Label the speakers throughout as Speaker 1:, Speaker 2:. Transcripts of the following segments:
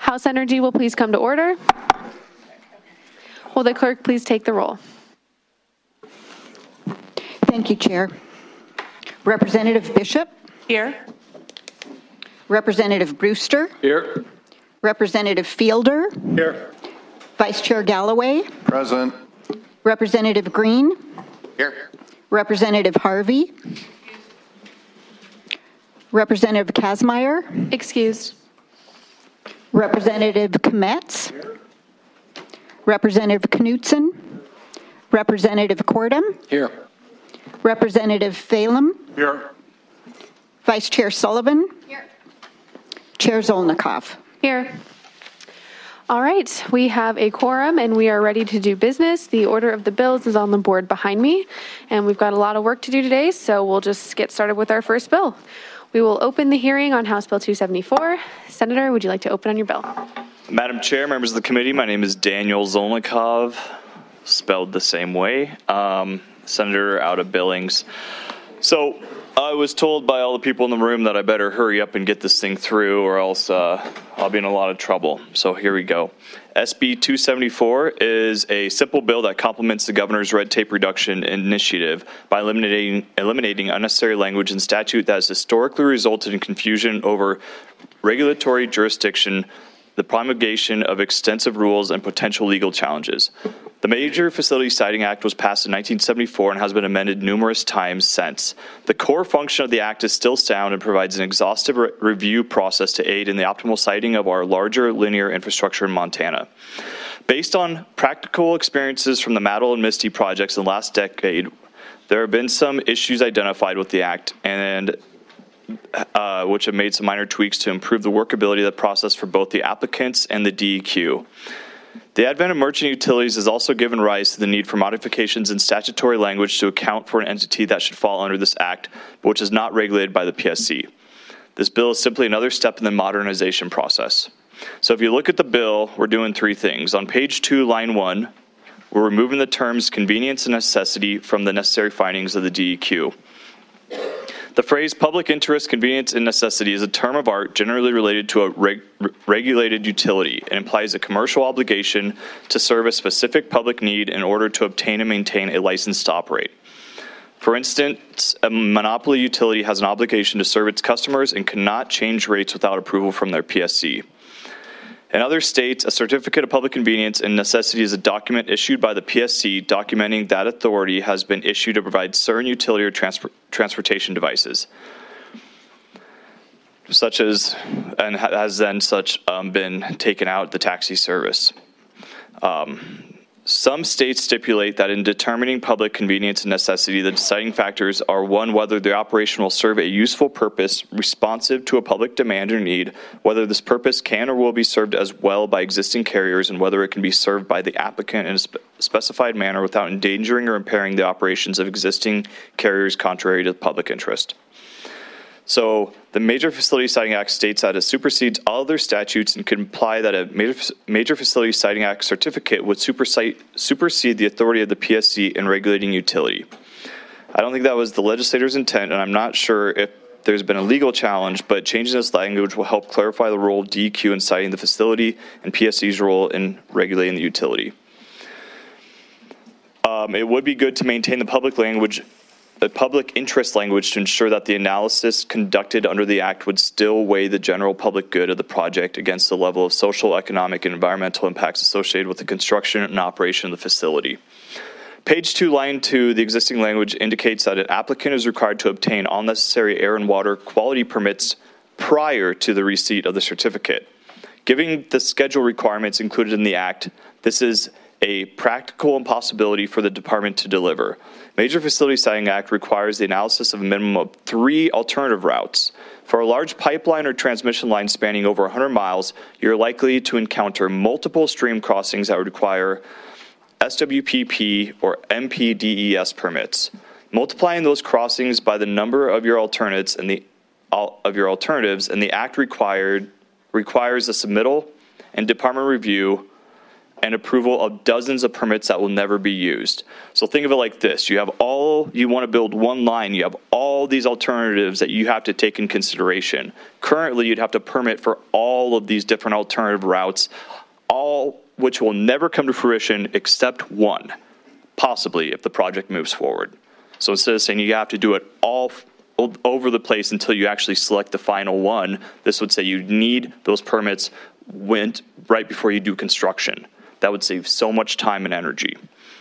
Speaker 1: House Energy will please come to order. Will the clerk please take the roll?
Speaker 2: Thank you, Chair. Representative Bishop.
Speaker 1: Here.
Speaker 2: Representative Brewster.
Speaker 3: Here.
Speaker 2: Representative Fielder.
Speaker 3: Here.
Speaker 2: Vice Chair Galloway.
Speaker 3: Present.
Speaker 2: Representative Green.
Speaker 3: Here.
Speaker 2: Representative Harvey. Representative Kazmaier.
Speaker 1: Excused.
Speaker 2: Representative Kometz. Representative Knutson. Representative Cordum.
Speaker 3: Here.
Speaker 2: Representative Phelan.
Speaker 3: Here.
Speaker 2: Vice Chair Sullivan.
Speaker 1: Here.
Speaker 2: Chair Zolnikov.
Speaker 1: Here. All right, we have a quorum and we are ready to do business. The order of the bills is on the board behind me, and we've got a lot of work to do today, so we'll just get started with our first bill. We will open the hearing on House Bill 274. Senator, would you like to open on your bill?
Speaker 4: Madam Chair, members of the committee, my name is Daniel Zolnikov, spelled the same way, Senator out of Billings. So I was told by all the people in the room that I better hurry up and get this thing through, or else I'll be in a lot of trouble. So here we go. SB 274 is a simple bill that complements the governor's red tape reduction initiative by eliminating unnecessary language in statute that has historically resulted in confusion over regulatory jurisdiction, the promulgation of extensive rules, and potential legal challenges. The Major Facility Siting Act was passed in 1974 and has been amended numerous times since. The core function of the act is still sound and provides an exhaustive review process to aid in the optimal siting of our larger linear infrastructure in Montana. Based on practical experiences from the Maddle and Misty projects in the last decade, there have been some issues identified with the act and which have made some minor tweaks to improve the workability of the process for both the applicants and the DEQ. The advent of merchant utilities has also given rise to the need for modifications in statutory language to account for an entity that should fall under this act, but which is not regulated by the PSC. This bill is simply another step in the modernization process. So if you look at the bill, we're doing three things. On page 2, line 1, we're removing the terms convenience and necessity from the necessary findings of the DEQ. The phrase public interest, convenience, and necessity is a term of art generally related to a regulated utility. It implies a commercial obligation to serve a specific public need in order to obtain and maintain a license to operate. For instance, a monopoly utility has an obligation to serve its customers and cannot change rates without approval from their PSC. In other states, a certificate of public convenience and necessity is a document issued by the PSC documenting that authority has been issued to provide certain utility or transportation devices, such as, and has then been taken out the taxi service. Some states stipulate that in determining public convenience and necessity, the deciding factors are: 1, whether the operation will serve a useful purpose responsive to a public demand or need, whether this purpose can or will be served as well by existing carriers, and whether it can be served by the applicant in a specified manner without endangering or impairing the operations of existing carriers contrary to the public interest. So the Major Facility Siting Act states that it supersedes all other statutes and could imply that a Major Facility Siting Act certificate would supersede the authority of the PSC in regulating utility. I don't think that was the legislator's intent, and I'm not sure if there's been a legal challenge, but changing this language will help clarify the role of DEQ in siting the facility and PSC's role in regulating the utility. It would be good to maintain the public interest language to ensure that the analysis conducted under the Act would still weigh the general public good of the project against the level of social, economic, and environmental impacts associated with the construction and operation of the facility. Page 2, line 2, the existing language indicates that an applicant is required to obtain all necessary air and water quality permits prior to the receipt of the certificate. Given the schedule requirements included in the Act, this is a practical impossibility for the department to deliver. Major Facility Siting Act requires the analysis of a minimum of 3 alternative routes. For a large pipeline or transmission line spanning over 100 miles, you're likely to encounter multiple stream crossings that would require SWPP or MPDES permits. Multiplying those crossings by the number of your alternatives and the Act requires a submittal and department review and approval of dozens of permits that will never be used. So think of it like this. You want to build one line, you have all these alternatives that you have to take in consideration. Currently, you'd have to permit for all of these different alternative routes, all which will never come to fruition except one, possibly if the project moves forward. So instead of saying you have to do it all over the place until you actually select the final one, this would say you need those permits right before you do construction. That would save so much time and energy.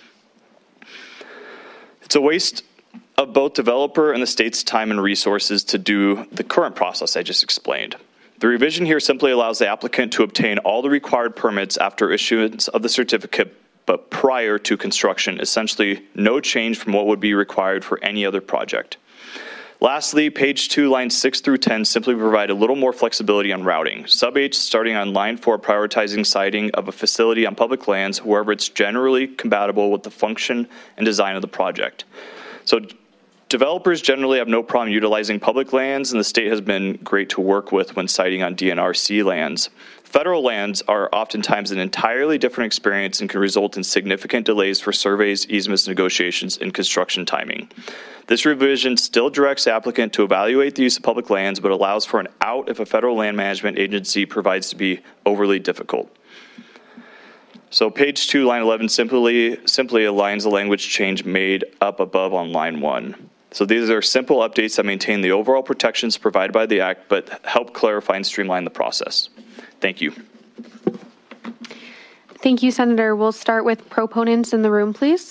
Speaker 4: It's a waste of both developer and the state's time and resources to do the current process I just explained. The revision here simply allows the applicant to obtain all the required permits after issuance of the certificate, but prior to construction, essentially no change from what would be required for any other project. Lastly, page 2, lines 6 through 10 simply provide a little more flexibility on routing. Sub H, starting on line 4, prioritizing siting of a facility on public lands wherever it's generally compatible with the function and design of the project. So developers generally have no problem utilizing public lands, and the state has been great to work with when siting on DNRC lands. Federal lands are oftentimes an entirely different experience and can result in significant delays for surveys, easements, negotiations, and construction timing. This revision still directs the applicant to evaluate the use of public lands, but allows for an out if a federal land management agency provides to be overly difficult. So page 2, line 11 simply aligns the language change made up above on line 1. So these are simple updates that maintain the overall protections provided by the Act, but help clarify and streamline the process. Thank you.
Speaker 1: Thank you, Senator. We'll start with proponents in the room, please.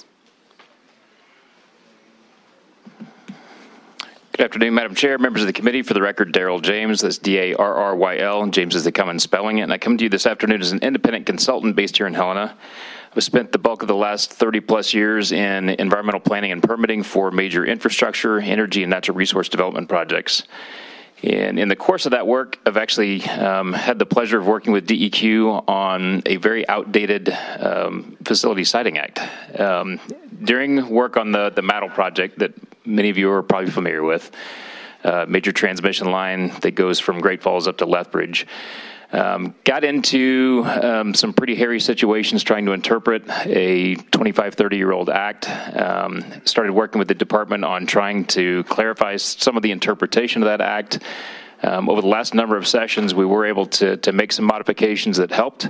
Speaker 3: Good afternoon, Madam Chair, members of the committee. For the record, Darryl James, that's D-A-R-R-Y-L, and James is the common spelling it. And I come to you this afternoon as an independent consultant based here in Helena. I've spent the bulk of the last 30-plus years in environmental planning and permitting for major infrastructure, energy, and natural resource development projects. And in the course of that work, I've actually had the pleasure of working with DEQ on a very outdated Facility Siting Act. During work on the Mattle project that many of you are probably familiar with, major transmission line that goes from Great Falls up to Lethbridge, got into some pretty hairy situations trying to interpret a 25, 30-year-old act. Started working with the department on trying to clarify some of the interpretation of that act. Over the last number of sessions, we were able to make some modifications that helped.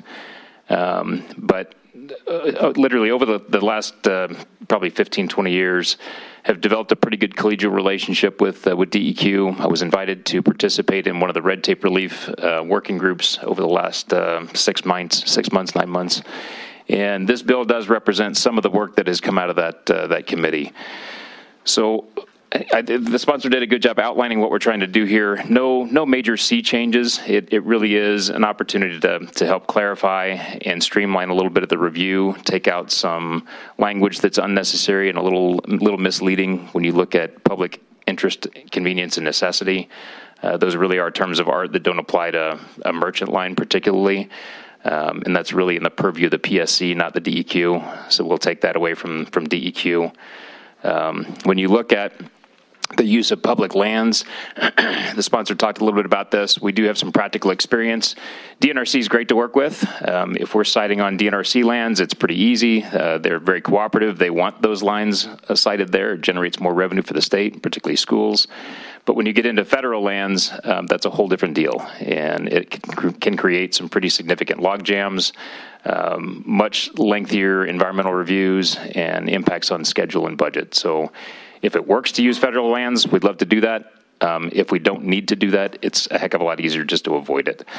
Speaker 3: But literally over the last probably 15, 20 years, have developed a pretty good collegial relationship with DEQ. I was invited to participate in one of the red tape relief working groups over the last 6 months, 9 months. And this bill does represent some of the work that has come out of that committee. So the sponsor did a good job outlining what we're trying to do here. No major sea changes. It really is an opportunity to help clarify and streamline a little bit of the review, take out some language that's unnecessary and a little misleading when you look at public interest, convenience, and necessity. Those really are terms of art that don't apply to a merchant line particularly. And that's really in the purview of the PSC, not the DEQ. So we'll take that away from DEQ. When you look at the use of public lands, the sponsor talked a little bit about this. We do have some practical experience. DNRC is great to work with. If we're siting on DNRC lands, it's pretty easy. They're very cooperative. They want those lines sited there. It generates more revenue for the state, particularly schools. But when you get into federal lands, that's a whole different deal. And it can create some pretty significant log jams, much lengthier environmental reviews, and impacts on schedule and budget. So if it works to use federal lands, we'd love to do that. If we don't need to do that, it's a heck of a lot easier just to avoid it.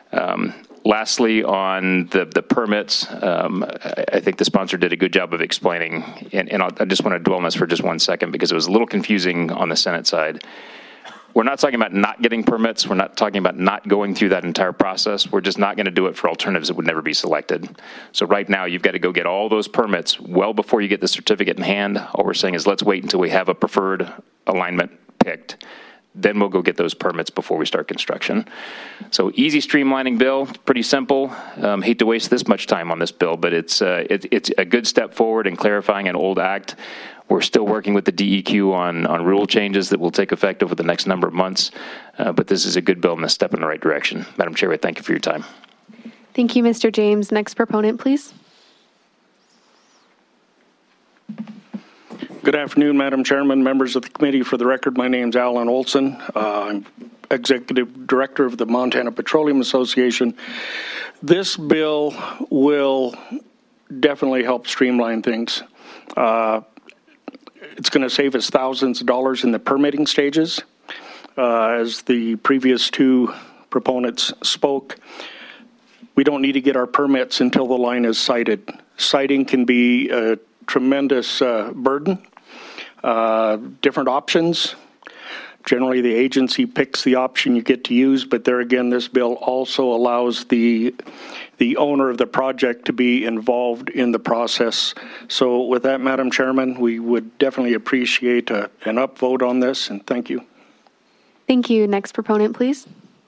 Speaker 3: Lastly, on the permits, I think the sponsor did a good job of explaining, and I just want to dwell on this for just 1 second because it was a little confusing on the Senate side. We're not talking about not getting permits. We're not talking about not going through that entire process. We're just not going to do it for alternatives that would never be selected. So right now, you've got to go get all those permits well before you get the certificate in hand. All we're saying is let's wait until we have a preferred alignment picked. Then we'll go get those permits before we start construction. So easy streamlining bill, pretty simple. Hate to waste this much time on this bill, but it's a good step forward in clarifying an old act. We're still working with the DEQ on rule changes that will take effect over the next number of months, but this is a good bill and a step in the right direction. Madam Chair, I thank you for your time.
Speaker 1: Thank you, Mr. James. Next proponent, please.
Speaker 5: Good afternoon, Madam Chairman, members of the committee. For the record, my name is Alan Olson. I'm Executive Director of the Montana Petroleum Association. This bill will definitely help streamline things. It's going to save us thousands of dollars in the permitting stages. As the previous two proponents spoke, we don't need to get our permits until the line is sited. Siting can be a tremendous burden. Different options. Generally, the agency picks the option you get to use, but there again, this bill also allows the owner of the project to be involved in the process. So with that, Madam Chairman, we would definitely appreciate an upvote on this, and thank you.
Speaker 1: Thank you. Next proponent, please.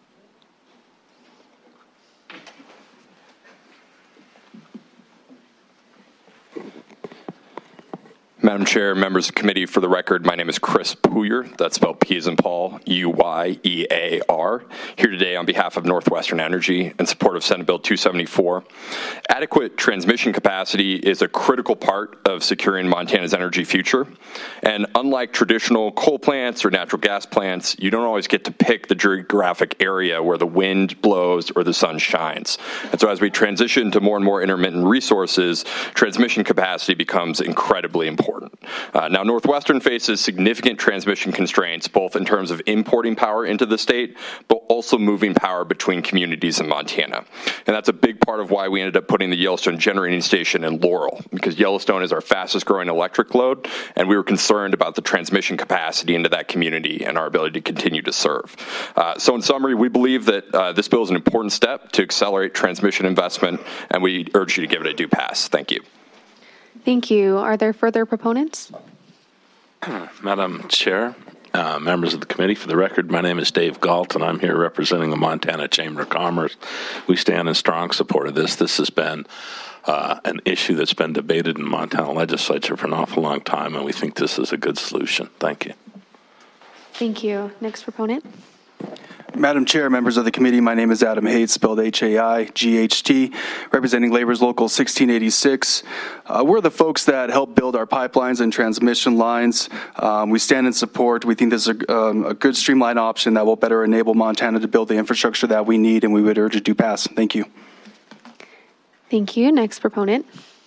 Speaker 6: Madam Chair, members of the committee, for the record, my name is Chris Puyar. That's spelled P as in Paul, U-Y-E-A-R. Here today on behalf of Northwestern Energy in support of Senate Bill 274. Adequate transmission capacity is a critical part of securing Montana's energy future. And unlike traditional coal plants or natural gas plants, you don't always get to pick the geographic area where the wind blows or the sun shines. And so as we transition to more and more intermittent resources, transmission capacity becomes incredibly important. Now, Northwestern faces significant transmission constraints, both in terms of importing power into the state, but also moving power between communities in Montana. And that's a big part of why we ended up putting the Yellowstone Generating Station in Laurel, because Yellowstone is our fastest growing electric load, and we were concerned about the transmission capacity into that community and our ability to continue to serve. So in summary, we believe that this bill is an important step to accelerate transmission investment, and we urge you to give it a due pass. Thank you.
Speaker 1: Thank you. Are there further proponents?
Speaker 7: Madam Chair, members of the committee, for the record, my name is Dave Galt, and I'm here representing the Montana Chamber of Commerce. We stand in strong support of this. This has been an issue that's been debated in the Montana legislature for an awful long time, and we think this is a good solution. Thank you.
Speaker 1: Thank you. Next proponent.
Speaker 8: Madam Chair, members of the committee, my name is Adam Hayes, spelled H-A-I-G-H-T, representing Labor's Local 1686. We're the folks that help build our pipelines and transmission lines. We stand in support. We think this is a good streamlined option that will better enable Montana to build the infrastructure that we need, and we would urge it to pass. Thank you.
Speaker 1: Thank you. Next proponent.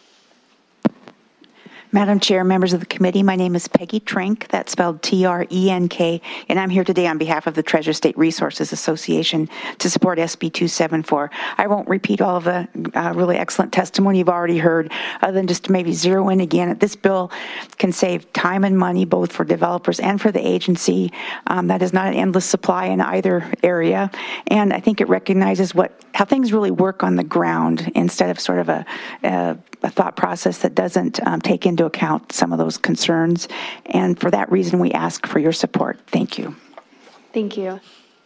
Speaker 9: Madam Chair, members of the committee, my name is Peggy Trenk, that's spelled T-R-E-N-K, and I'm here today on behalf of the Treasure State Resources Association to support SB 274. I won't repeat all of the really excellent testimony you've already heard, other than just to maybe zero in again. This bill can save time and money both for developers and for the agency. That is not an endless supply in either area, and I think it recognizes how things really work on the ground instead of sort of a thought process that doesn't take into account some of those concerns. And for that reason, we ask for your support. Thank you.
Speaker 1: Thank you.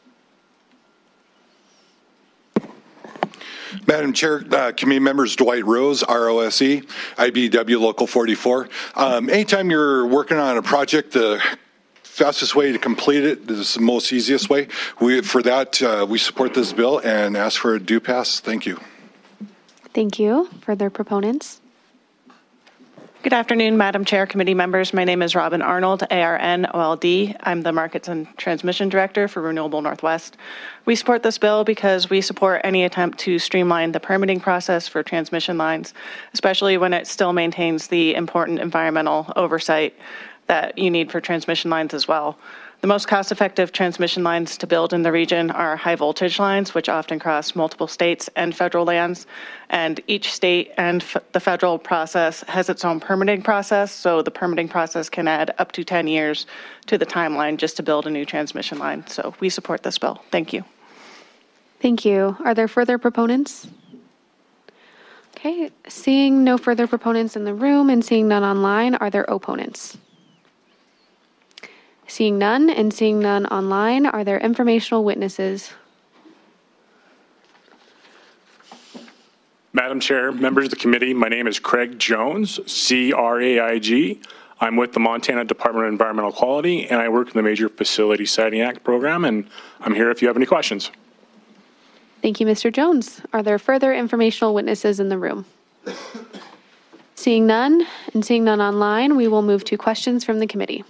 Speaker 10: Madam Chair, committee members, Dwight Rose, ROSE, IBEW Local 44. Anytime you're working on a project, the fastest way to complete it is the most easiest way. We support this bill and ask for a due pass. Thank you.
Speaker 1: Thank you. Further proponents?
Speaker 11: Good afternoon, Madam Chair, committee members. My name is Robin Arnold, ARN-OLD. I'm the Markets and Transmission Director for Renewable Northwest. We support this bill because we support any attempt to streamline the permitting process for transmission lines, especially when it still maintains the important environmental oversight that you need for transmission lines as well. The most cost-effective transmission lines to build in the region are high-voltage lines, which often cross multiple states and federal lands. And each state and the federal process has its own permitting process, so the permitting process can add up to 10 years to the timeline just to build a new transmission line. So we support this bill. Thank you.
Speaker 1: Thank you. Are there further proponents? Okay, seeing no further proponents in the room and seeing none online, are there opponents? Seeing none and seeing none online, are there informational witnesses?
Speaker 12: Madam Chair, members of the committee, my name is Craig Jones, C-R-A-I-G. I'm with the Montana Department of Environmental Quality, and I work in the Major Facility Siting Act program, and I'm here if you have any questions.
Speaker 1: Thank you, Mr. Jones. Are there further informational witnesses in the room? Seeing none, and seeing none online, we will move to questions from the committee.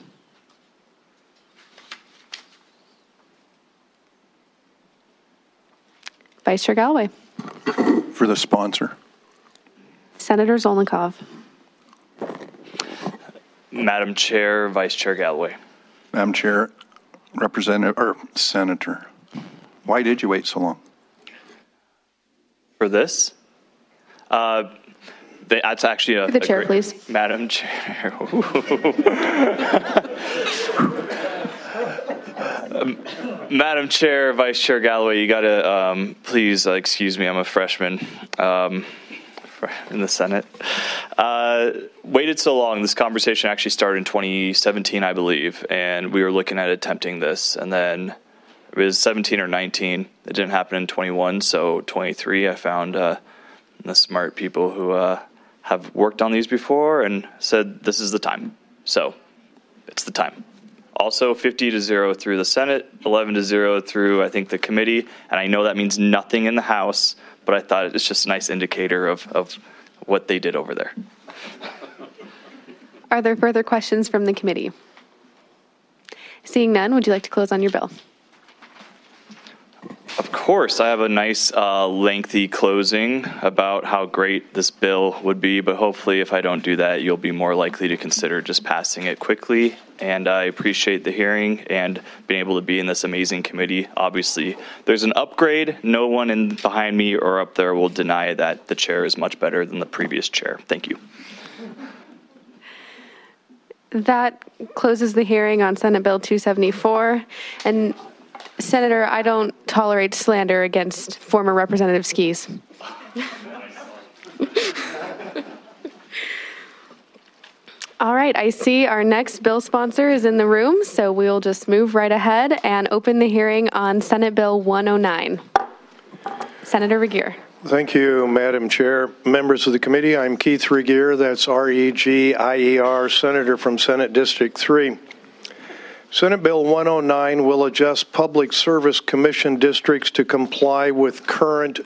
Speaker 1: Vice Chair Galloway.
Speaker 10: For the sponsor.
Speaker 1: Senator Zolnikov.
Speaker 4: Madam Chair, Vice Chair Galloway.
Speaker 10: Madam Chair, Representative, or Senator, why did you wait so long?
Speaker 4: For this? That's actually
Speaker 1: the chair, please.
Speaker 4: Madam Chair. Madam Chair, Vice Chair Galloway, you got to please excuse me. I'm a freshman in the Senate. Waited so long. This conversation actually started in 2017, I believe, and we were looking at attempting this. And then it was 17 or 19. It didn't happen in 21, so 23, I found the smart people who have worked on these before and said this is the time. So it's the time. Also 50-0 through the Senate, 11-0 through, I think, the committee. And I know that means nothing in the House, but I thought it's just a nice indicator of what they did over there.
Speaker 1: Are there further questions from the committee? Seeing none, would you like to close on your bill?
Speaker 4: Of course, I have a nice lengthy closing about how great this bill would be, but hopefully if I don't do that, you'll be more likely to consider just passing it quickly. And I appreciate the hearing and being able to be in this amazing committee. Obviously, there's an upgrade. No one behind me or up there will deny that the chair is much better than the previous chair. Thank you.
Speaker 1: That closes the hearing on Senate Bill 274. And Senator, I don't tolerate slander against former Representative Skies. All right, I see our next bill sponsor is in the room, so we'll just move right ahead and open the hearing on Senate Bill 109. Senator Regier.
Speaker 13: Thank you, Madam Chair. Members of the committee, I'm Keith Regier, that's R-E-G-I-E-R, Senator from Senate District 3. Senate Bill 109 will adjust Public Service Commission districts to comply with current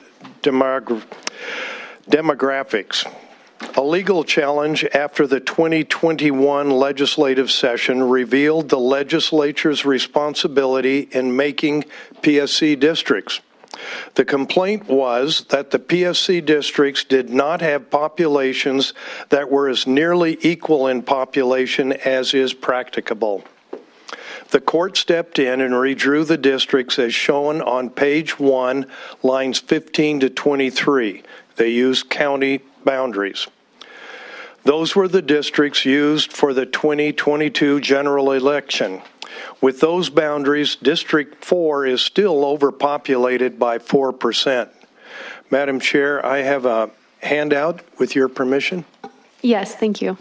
Speaker 13: demographics. A legal challenge after the 2021 legislative session revealed the legislature's responsibility in making PSC districts. The complaint was that the PSC districts did not have populations that were as nearly equal in population as is practicable. The court stepped in and redrew the districts as shown on page 1, lines 15 to 23. They used county boundaries. Those were the districts used for the 2022 general election. With those boundaries, District 4 is still overpopulated by 4%. Madam Chair, I have a handout with your permission.
Speaker 1: Yes, thank you.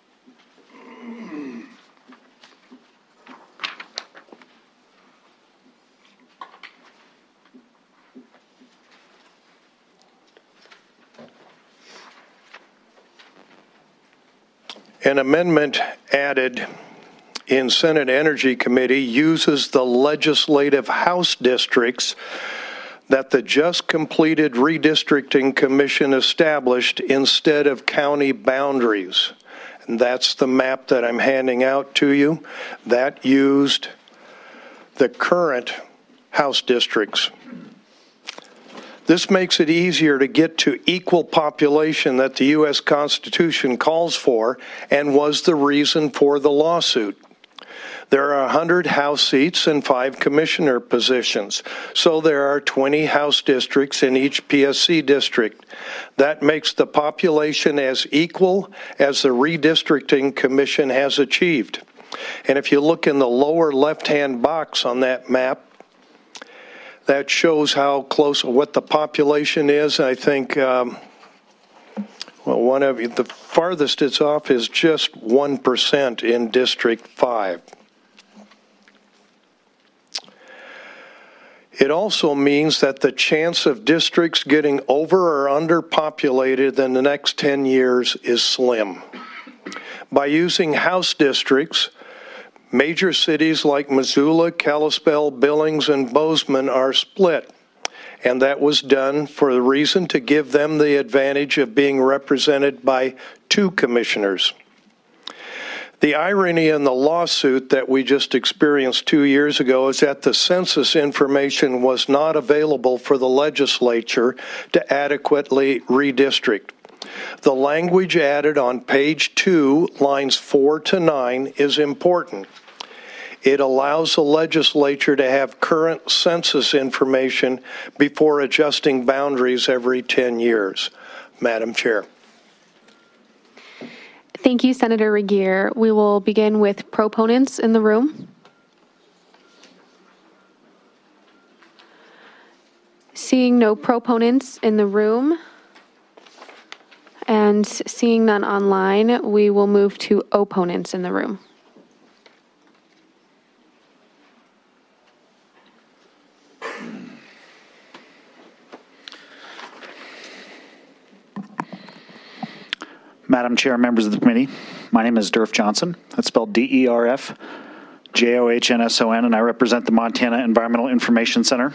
Speaker 13: An amendment added in Senate Energy Committee uses the legislative House districts that the just completed redistricting commission established instead of county boundaries. And that's the map that I'm handing out to you. That used the current House districts. This makes it easier to get to equal population that the U.S. Constitution calls for and was the reason for the lawsuit. There are 100 House seats and 5 commissioner positions, so there are 20 House districts in each PSC district. That makes the population as equal as the redistricting commission has achieved. And if you look in the lower left-hand box on that map, that shows how close, what the population is. I think, the farthest it's off is just 1% in District 5. It also means that the chance of districts getting over or underpopulated in the next 10 years is slim. By using House districts, major cities like Missoula, Kalispell, Billings, and Bozeman are split, and that was done for the reason to give them the advantage of being represented by 2 commissioners. The irony in the lawsuit that we just experienced 2 years ago is that the census information was not available for the legislature to adequately redistrict. The language added on page 2, lines 4 to 9, is important. It allows the legislature to have current census information before adjusting boundaries every 10 years. Madam Chair.
Speaker 1: Thank you, Senator Regier. We will begin with proponents in the room. Seeing no proponents in the room and seeing none online, we will move to opponents in the room.
Speaker 14: Madam Chair, members of the committee, my name is Derf Johnson. That's spelled D-E-R-F J-O-H-N-S-O-N, and I represent the Montana Environmental Information Center.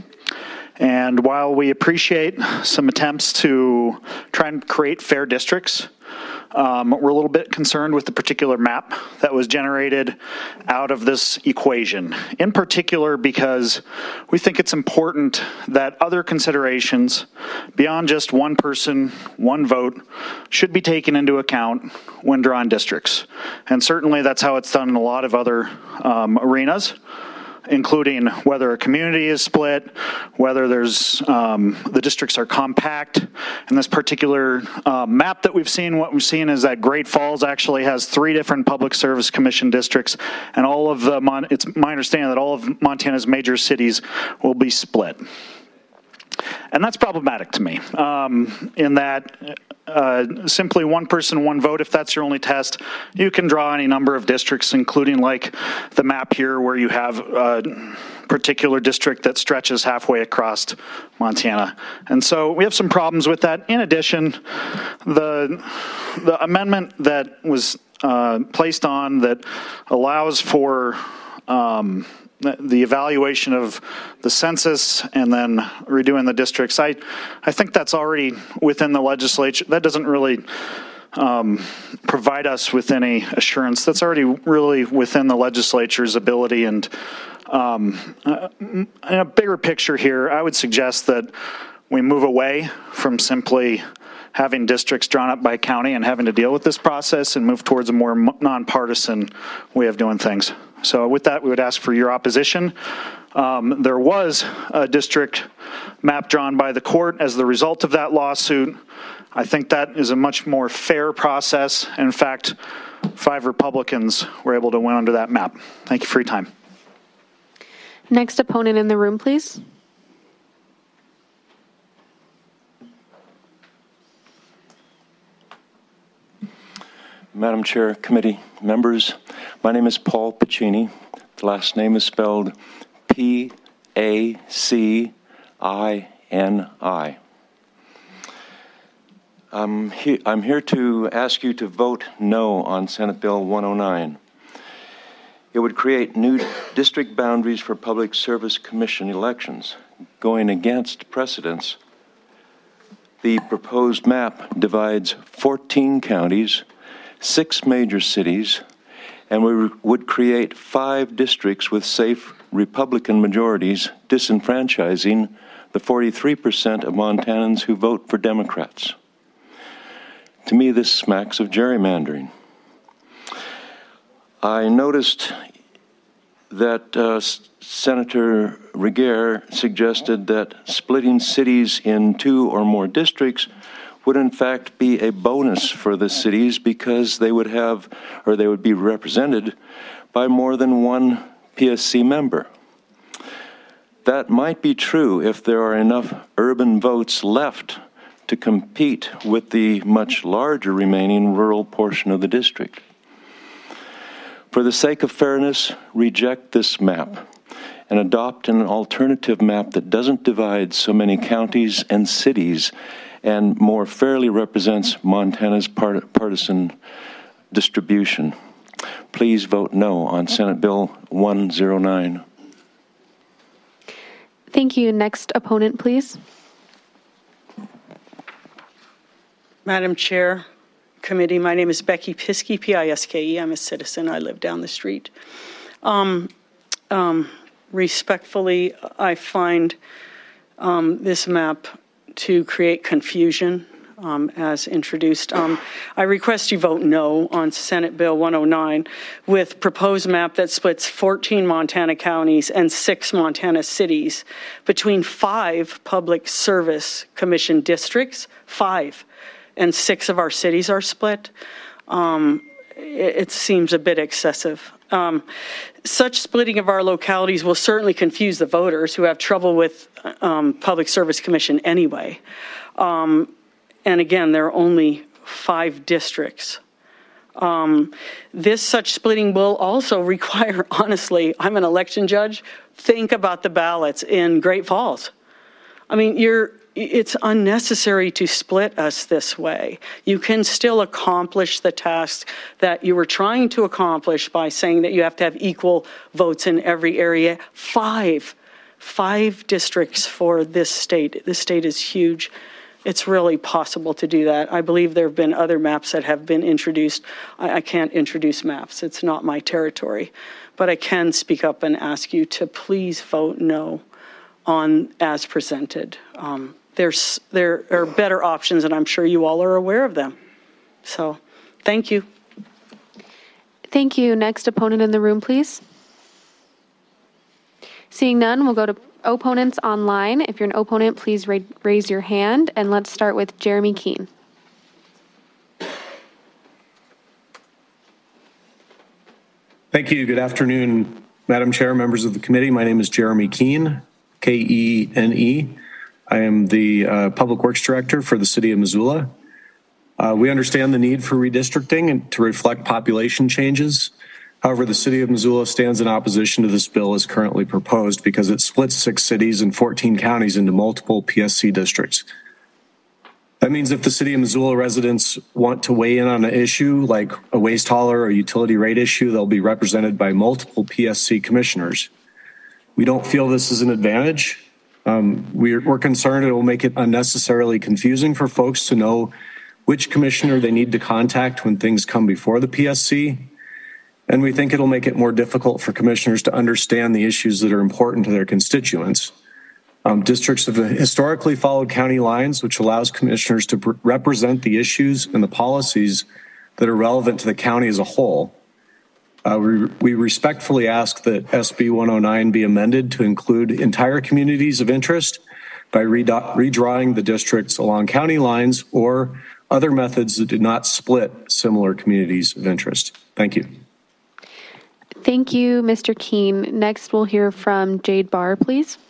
Speaker 14: And while we appreciate some attempts to try and create fair districts, we're a little bit concerned with the particular map that was generated out of this equation, in particular because we think it's important that other considerations beyond just one person, one vote should be taken into account when drawing districts. And certainly that's how it's done in a lot of other arenas, including whether a community is split, whether there's the districts are compact. In this particular map that we've seen, what we've seen is that Great Falls actually has 3 different Public Service Commission districts, and all of the it's my understanding that all of Montana's major cities will be split. And that's problematic to me, in that simply one person, one vote, if that's your only test, you can draw any number of districts, including like the map here where you have a particular district that stretches halfway across Montana. And so we have some problems with that. In addition, the amendment that was placed on that allows for the evaluation of the census and then redoing the districts, I think that's already within the legislature. That doesn't really provide us with any assurance. That's already really within the legislature's ability. And in a bigger picture here, I would suggest that we move away from simply having districts drawn up by county and having to deal with this process and move towards a more nonpartisan way of doing things. So with that, we would ask for your opposition. There was a district map drawn by the court as the result of that lawsuit. I think that is a much more fair process. In fact, 5 Republicans were able to win under that map. Thank you for your time.
Speaker 1: Next opponent in the room, please.
Speaker 15: Madam Chair, committee members, my name is Paul Pacini. The last name is spelled P-A-C-I-N-I. I'm here to ask you to vote no on Senate Bill 109. It would create new district boundaries for Public Service Commission elections, going against precedents. The proposed map divides 14 counties, 6 major cities, and we would create 5 districts with safe Republican majorities, disenfranchising the 43% of Montanans who vote for Democrats. To me, this smacks of gerrymandering. I noticed that Senator Regier suggested that splitting cities in 2 or more districts would in fact be a bonus for the cities because they would have, or they would be represented by more than one PSC member. That might be true if there are enough urban votes left to compete with the much larger remaining rural portion of the district. For the sake of fairness, reject this map and adopt an alternative map that doesn't divide so many counties and cities and more fairly represents Montana's partisan distribution. Please vote no on Senate Bill 109.
Speaker 1: Thank you. Next opponent, please.
Speaker 16: Madam Chair, Committee. My name is Becky Piskey, P-I-S-K-E. I'm a citizen. I live down the street. Respectfully, I find this map to create confusion as introduced. I request you vote no on Senate Bill 109 with proposed map that splits 14 Montana counties and 6 Montana cities between 5 Public Service Commission districts, 5, and 6 of our cities are split. It seems a bit excessive. Such splitting of our localities will certainly confuse the voters who have trouble with Public Service Commission anyway. And again, there are only 5 districts. Such splitting will also require, honestly, I'm an election judge, think about the ballots in Great Falls. I mean, it's unnecessary to split us this way. You can still accomplish the task that you were trying to accomplish by saying that you have to have equal votes in every area. 5 districts for this state. This state is huge. It's really possible to do that. I believe there have been other maps that have been introduced. I can't introduce maps. It's not my territory. But I can speak up and ask you to please vote no on as presented. There are better options, and I'm sure you all are aware of them. So, thank you.
Speaker 1: Thank you. Next opponent in the room, please. Seeing none, we'll go to opponents online. If you're an opponent, please raise your hand, and let's start with Jeremy Keene.
Speaker 17: Thank you. Good afternoon, Madam Chair, members of the committee. My name is Jeremy Keene, K-E-N-E. I am the Public Works Director for the City of Missoula. We understand the need for redistricting and to reflect population changes. However, the City of Missoula stands in opposition to this bill as currently proposed because it splits 6 cities and 14 counties into multiple PSC districts. That means if the City of Missoula residents want to weigh in on an issue like a waste hauler or utility rate issue, they'll be represented by multiple PSC commissioners. We don't feel this is an advantage. We're concerned it will make it unnecessarily confusing for folks to know which commissioner they need to contact when things come before the PSC. And we think it'll make it more difficult for commissioners to understand the issues that are important to their constituents. Districts have historically followed county lines, which allows commissioners to represent the issues and the policies that are relevant to the county as a whole. We respectfully ask that SB 109 be amended to include entire communities of interest by redrawing the districts along county lines or other methods that do not split similar communities of interest. Thank you.
Speaker 1: Thank you, Mr. Keene. Next, we'll hear from Jade Barr, please.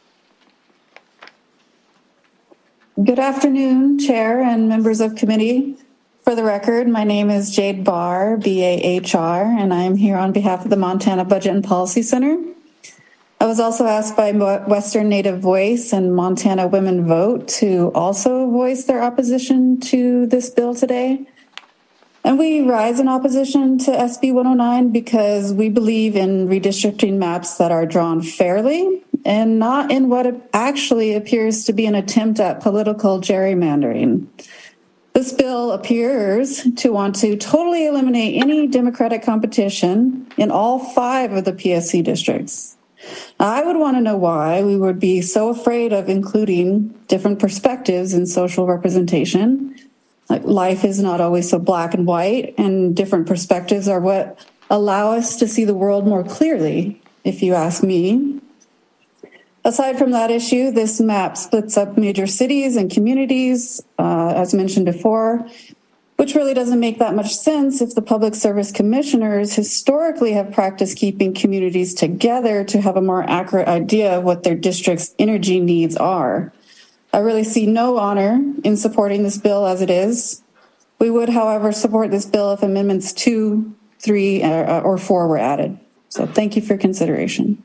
Speaker 18: Good afternoon, Chair and members of committee. For the record, my name is Jade Barr, B-A-H-R, and I am here on behalf of the Montana Budget and Policy Center. I was also asked by Western Native Voice and Montana Women Vote to also voice their opposition to this bill today. And we rise in opposition to SB 109 because we believe in redistricting maps that are drawn fairly and not in what actually appears to be an attempt at political gerrymandering. This bill appears to want to totally eliminate any Democratic competition in all 5 of the PSC districts. I would want to know why we would be so afraid of including different perspectives in social representation. Life is not always so black and white, and different perspectives are what allow us to see the world more clearly, if you ask me. Aside from that issue, this map splits up major cities and communities, as mentioned before, which really doesn't make that much sense if the public service commissioners historically have practiced keeping communities together to have a more accurate idea of what their district's energy needs are. I really see no honor in supporting this bill as it is. We would, however, support this bill if amendments 2, 3, or 4 were added. So thank you for consideration.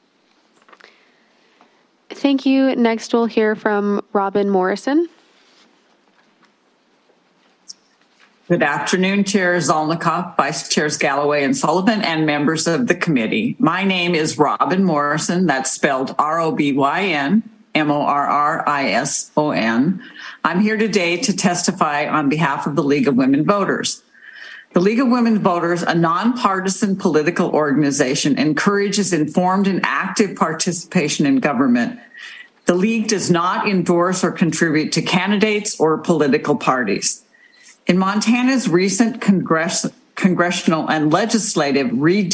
Speaker 1: Thank you. Next, we'll hear from Robin Morrison.
Speaker 19: Good afternoon, Chair Zolnikoff, Vice Chairs Galloway and Sullivan, and members of the committee. My name is Robin Morrison. That's spelled R-O-B-Y-N, Morrison. I'm here today to testify on behalf of the League of Women Voters. The League of Women Voters, a nonpartisan political organization, encourages informed and active participation in government. The League does not endorse or contribute to candidates or political parties. In Montana's recent congressional and legislative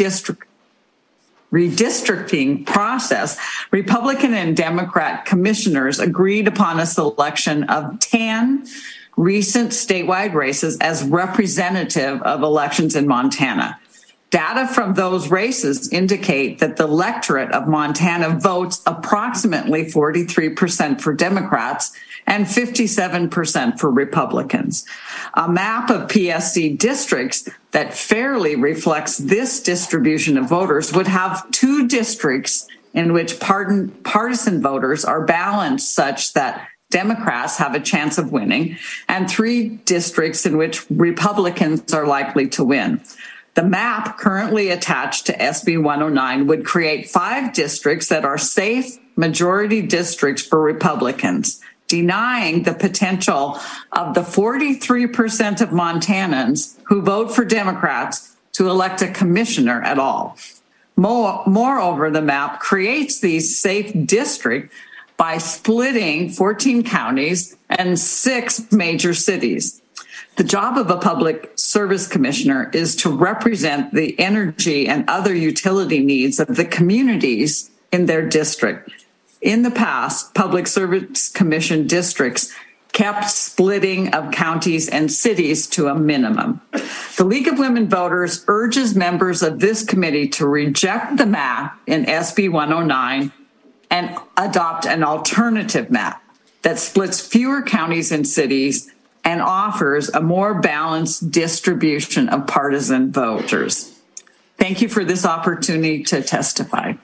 Speaker 19: redistricting process, Republican and Democrat commissioners agreed upon a selection of 10 recent statewide races as representative of elections in Montana. Data from those races indicate that the electorate of Montana votes approximately 43% for Democrats and 57% for Republicans. A map of PSC districts that fairly reflects this distribution of voters would have 2 districts in which partisan voters are balanced such that Democrats have a chance of winning, and 3 districts in which Republicans are likely to win. The map currently attached to SB 109 would create 5 districts that are safe majority districts for Republicans, denying the potential of the 43% of Montanans who vote for Democrats to elect a commissioner at all. Moreover, the map creates these safe districts by splitting 14 counties and 6 major cities. The job of a public service commissioner is to represent the energy and other utility needs of the communities in their district. In the past, public service commission districts kept splitting of counties and cities to a minimum. The League of Women Voters urges members of this committee to reject the map in SB 109 and adopt an alternative map that splits fewer counties and cities and offers a more balanced distribution of partisan voters. Thank you for this opportunity to testify.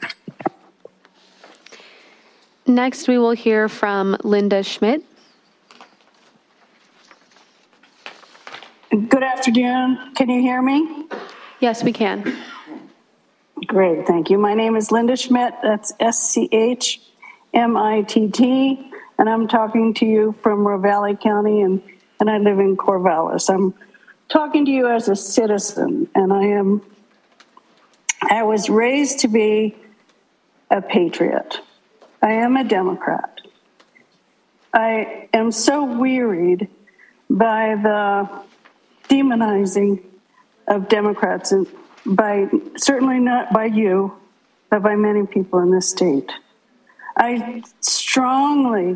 Speaker 1: Next, we will hear from Linda Schmidt.
Speaker 20: Good afternoon. Can you hear me?
Speaker 1: Yes, we can.
Speaker 20: Great, thank you. My name is Linda Schmidt. That's SCHMITT, and I'm talking to you from Ravalli County, and I live in Corvallis. I'm talking to you as a citizen, and I was raised to be a patriot. I am a Democrat. I am so wearied by the demonizing of Democrats, and certainly not by you, but by many people in this state. I strongly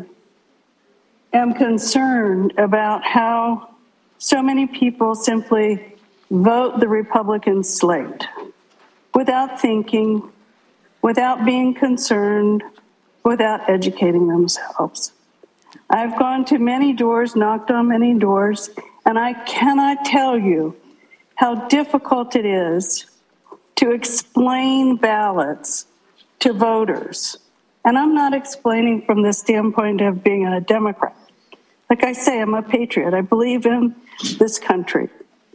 Speaker 20: am concerned about how so many people simply vote the Republican slate without thinking, without being concerned, without educating themselves. I've gone to many doors, knocked on many doors, and I cannot tell you how difficult it is to explain ballots to voters. And I'm not explaining from the standpoint of being a Democrat. Like I say, I'm a patriot. I believe in this country.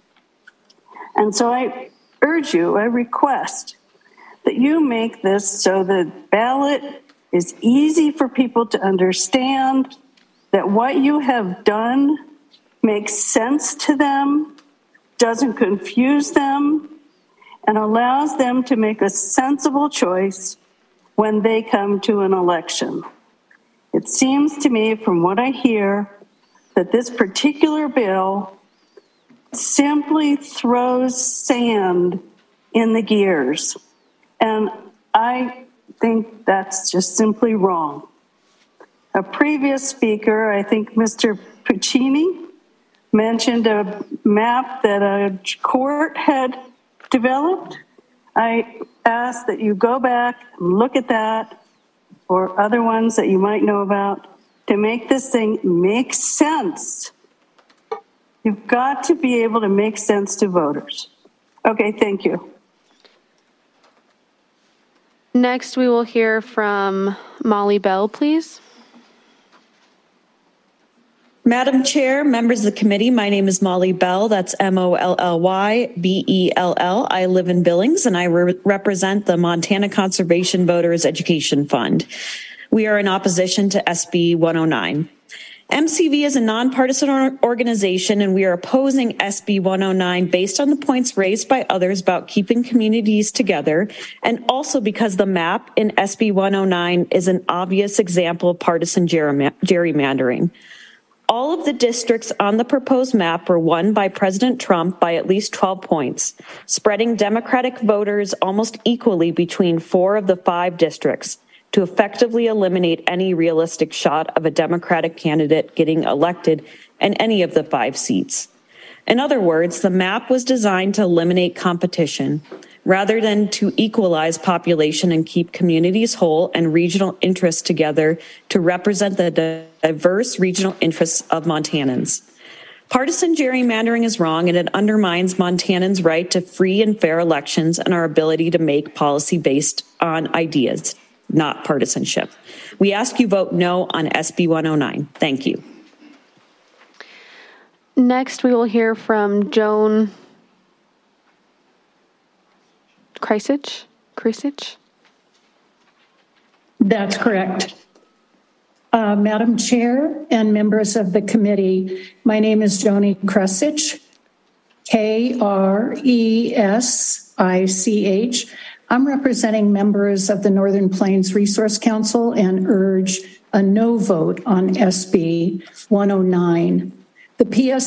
Speaker 20: And so I urge you, I request that you make this so the ballot is easy for people to understand, that what you have done makes sense to them, doesn't confuse them, and allows them to make a sensible choice when they come to an election. It seems to me, from what I hear, that this particular bill simply throws sand in the gears. And I think that's just simply wrong. A previous speaker, I think Mr. Puccini, mentioned a map that a court had developed. I ask that you go back and look at that, or other ones that you might know about, to make this thing make sense. You've got to be able to make sense to voters. Okay, thank you.
Speaker 1: Next, we will hear from Molly Bell, please.
Speaker 21: Madam Chair, members of the committee, my name is Molly Bell. That's MOLLYBELL. I live in Billings, and I represent the Montana Conservation Voters Education Fund. we are in opposition to SB 109. MCV is a nonpartisan organization, and we are opposing SB 109 based on the points raised by others about keeping communities together, and also because the map in SB 109 is an obvious example of partisan gerrymandering. All of the districts on the proposed map were won by President Trump by at least 12 points, spreading Democratic voters almost equally between 4 of the 5 districts, to effectively eliminate any realistic shot of a Democratic candidate getting elected in any of the 5 seats. In other words, the map was designed to eliminate competition rather than to equalize population and keep communities whole and regional interests together to represent the diverse regional interests of Montanans. Partisan gerrymandering is wrong, and it undermines Montanans' right to free and fair elections and our ability to make policy based on ideas, not partisanship. We ask you vote no on SB 109. Thank you.
Speaker 1: Next, we will hear from Joan Krysich.
Speaker 2: That's correct. Madam Chair and members of the committee, my name is Joni Krysich, K-R-E-S-I-C-H. I'm representing members of the Northern Plains Resource Council and urge a no vote on SB 109. The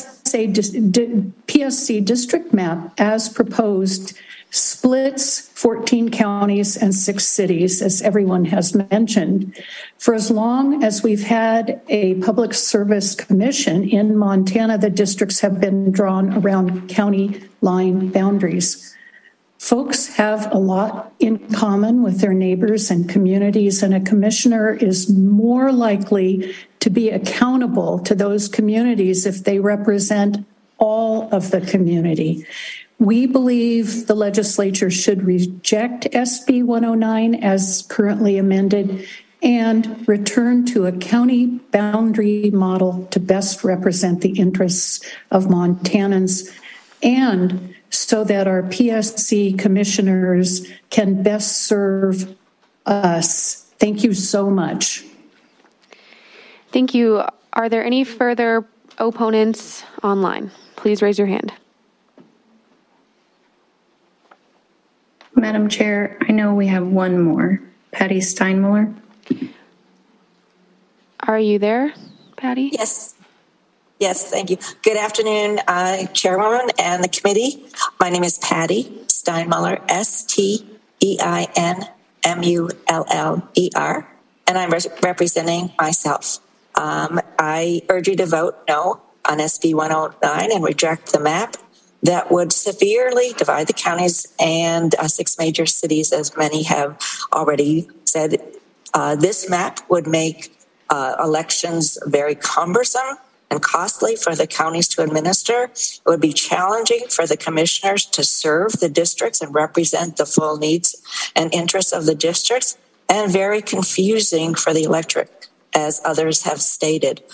Speaker 2: PSC district map, as proposed, splits 14 counties and 6 cities, as everyone has mentioned. For as long as we've had a public service commission in Montana, the districts have been drawn around county line boundaries. Folks have a lot in common with their neighbors and communities, and a commissioner is more likely to be accountable to those communities if they represent all of the community. We believe the legislature should reject SB 109 as currently amended and return to a county boundary model to best represent the interests of Montanans, and so that our PSC commissioners can best serve us. Thank you so much.
Speaker 1: Thank you. Are there any further opponents online? Please raise your hand.
Speaker 22: Madam Chair, I know we have one more. Patty Steinmuller.
Speaker 1: Are you there, Patty?
Speaker 23: Yes. Yes, thank you. Good afternoon, Chairwoman and the committee. My name is Patty Steinmuller, Steinmuller, and I'm representing myself. I urge you to vote no on SB 109 and reject the map that would severely divide the counties and 6 major cities, as many have already said. This map would make elections very cumbersome and costly for the counties to administer. It would be challenging for the commissioners to serve the districts and represent the full needs and interests of the districts, and very confusing for the electorate, as others have stated.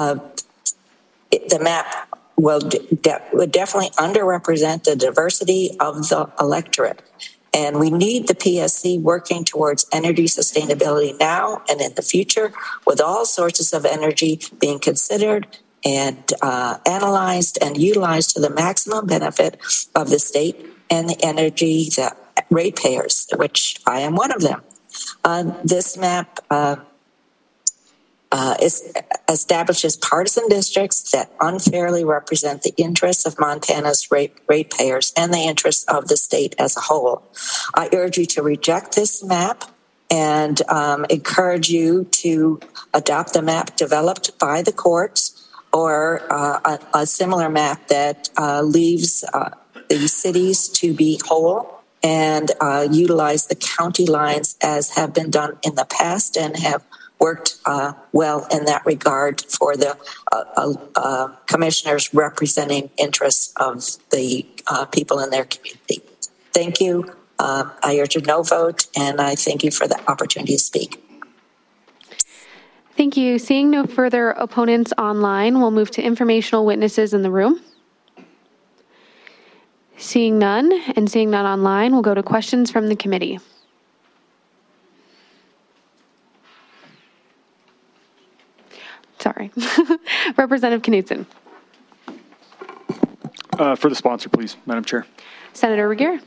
Speaker 23: The map would definitely underrepresent the diversity of the electorate. And we need the PSC working towards energy sustainability now and in the future, with all sources of energy being considered and analyzed and utilized to the maximum benefit of the state and the energy the ratepayers, which I am one of them. This map establishes partisan districts that unfairly represent the interests of Montana's ratepayers and the interests of the state as a whole. I urge you to reject this map and encourage you to adopt the map developed by the courts, or a similar map that leaves the cities to be whole and utilize the county lines as have been done in the past and have worked well in that regard for the commissioners representing interests of the people in their community. Thank you. I urge a no vote, and I thank you for the opportunity to speak.
Speaker 1: Thank you. Seeing no further opponents online, we'll move to informational witnesses in the room. Seeing none, and seeing none online, we'll go to questions from the committee. Sorry. Representative Knudsen.
Speaker 3: For the sponsor, please, Madam Chair.
Speaker 1: Senator Regier.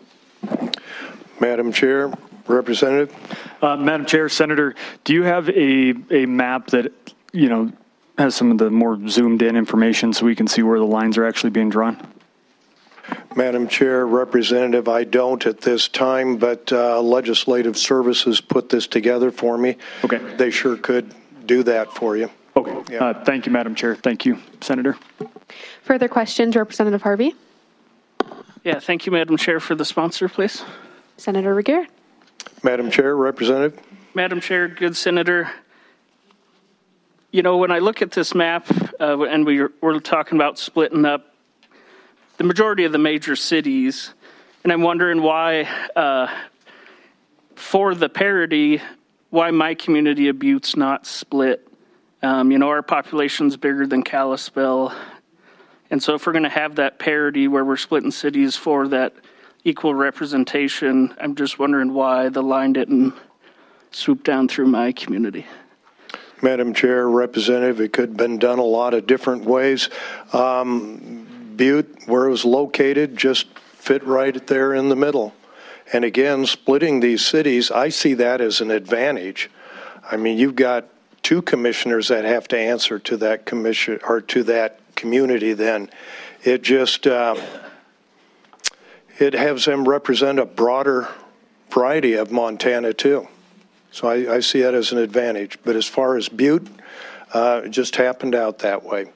Speaker 13: Madam Chair, Representative.
Speaker 3: Madam Chair, Senator, do you have a map that, has some of the more zoomed in information so we can see where the lines are actually being drawn?
Speaker 13: Madam Chair, Representative, I don't at this time, but Legislative Services put this together for me.
Speaker 3: Okay.
Speaker 13: They sure could do that for you.
Speaker 3: Okay. Yeah. Thank you, Madam Chair. Thank you, Senator.
Speaker 1: Further questions, Representative Harvey?
Speaker 5: Yeah, thank you, Madam Chair. For the sponsor, please.
Speaker 1: Senator Regier.
Speaker 13: Madam Chair, Representative.
Speaker 5: Madam Chair, good Senator. When I look at this map, and we're talking about splitting up the majority of the major cities, and I'm wondering why, for the parity, why my community of Butte's not split. Our population's bigger than Kalispell, and so if we're going to have that parity where we're splitting cities for that equal representation, I'm just wondering why the line didn't swoop down through my community.
Speaker 13: Madam Chair, Representative, it could have been done a lot of different ways. Butte, where it was located, just fit right there in the middle. And again, splitting these cities, I see that as an advantage. I mean, you've got two commissioners that have to answer to that commission or to that community. Then it just it has them represent a broader variety of Montana too. So I see that as an advantage. But as far as Butte, it just happened out that way.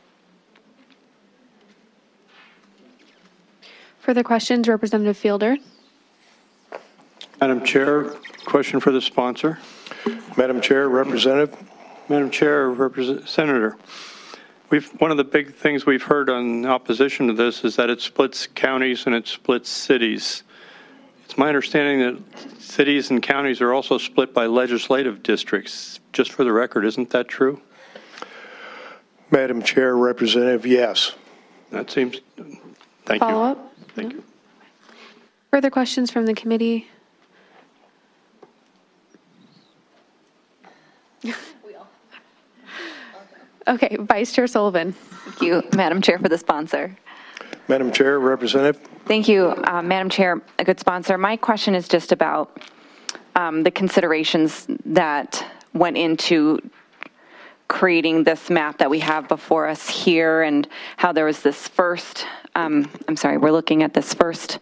Speaker 1: Further questions, Representative Fielder?
Speaker 6: Madam Chair, question for the sponsor.
Speaker 13: Madam Chair, Representative.
Speaker 6: Madam Chair, Senator. One of the big things we've heard on opposition to this is that it splits counties and it splits cities. It's my understanding that cities and counties are also split by legislative districts. Just for the record, isn't that true?
Speaker 13: Madam Chair, Representative, yes.
Speaker 6: That seems. Thank you.
Speaker 1: Follow up?
Speaker 6: Thank you.
Speaker 1: Further questions from the committee? Okay, Vice Chair Sullivan.
Speaker 24: Thank you, Madam Chair, for the sponsor.
Speaker 13: Madam Chair, Representative.
Speaker 24: Thank you, Madam Chair, a good sponsor. My question is just about the considerations that went into creating this map that we have before us here, and how there was this first, we're looking at this first,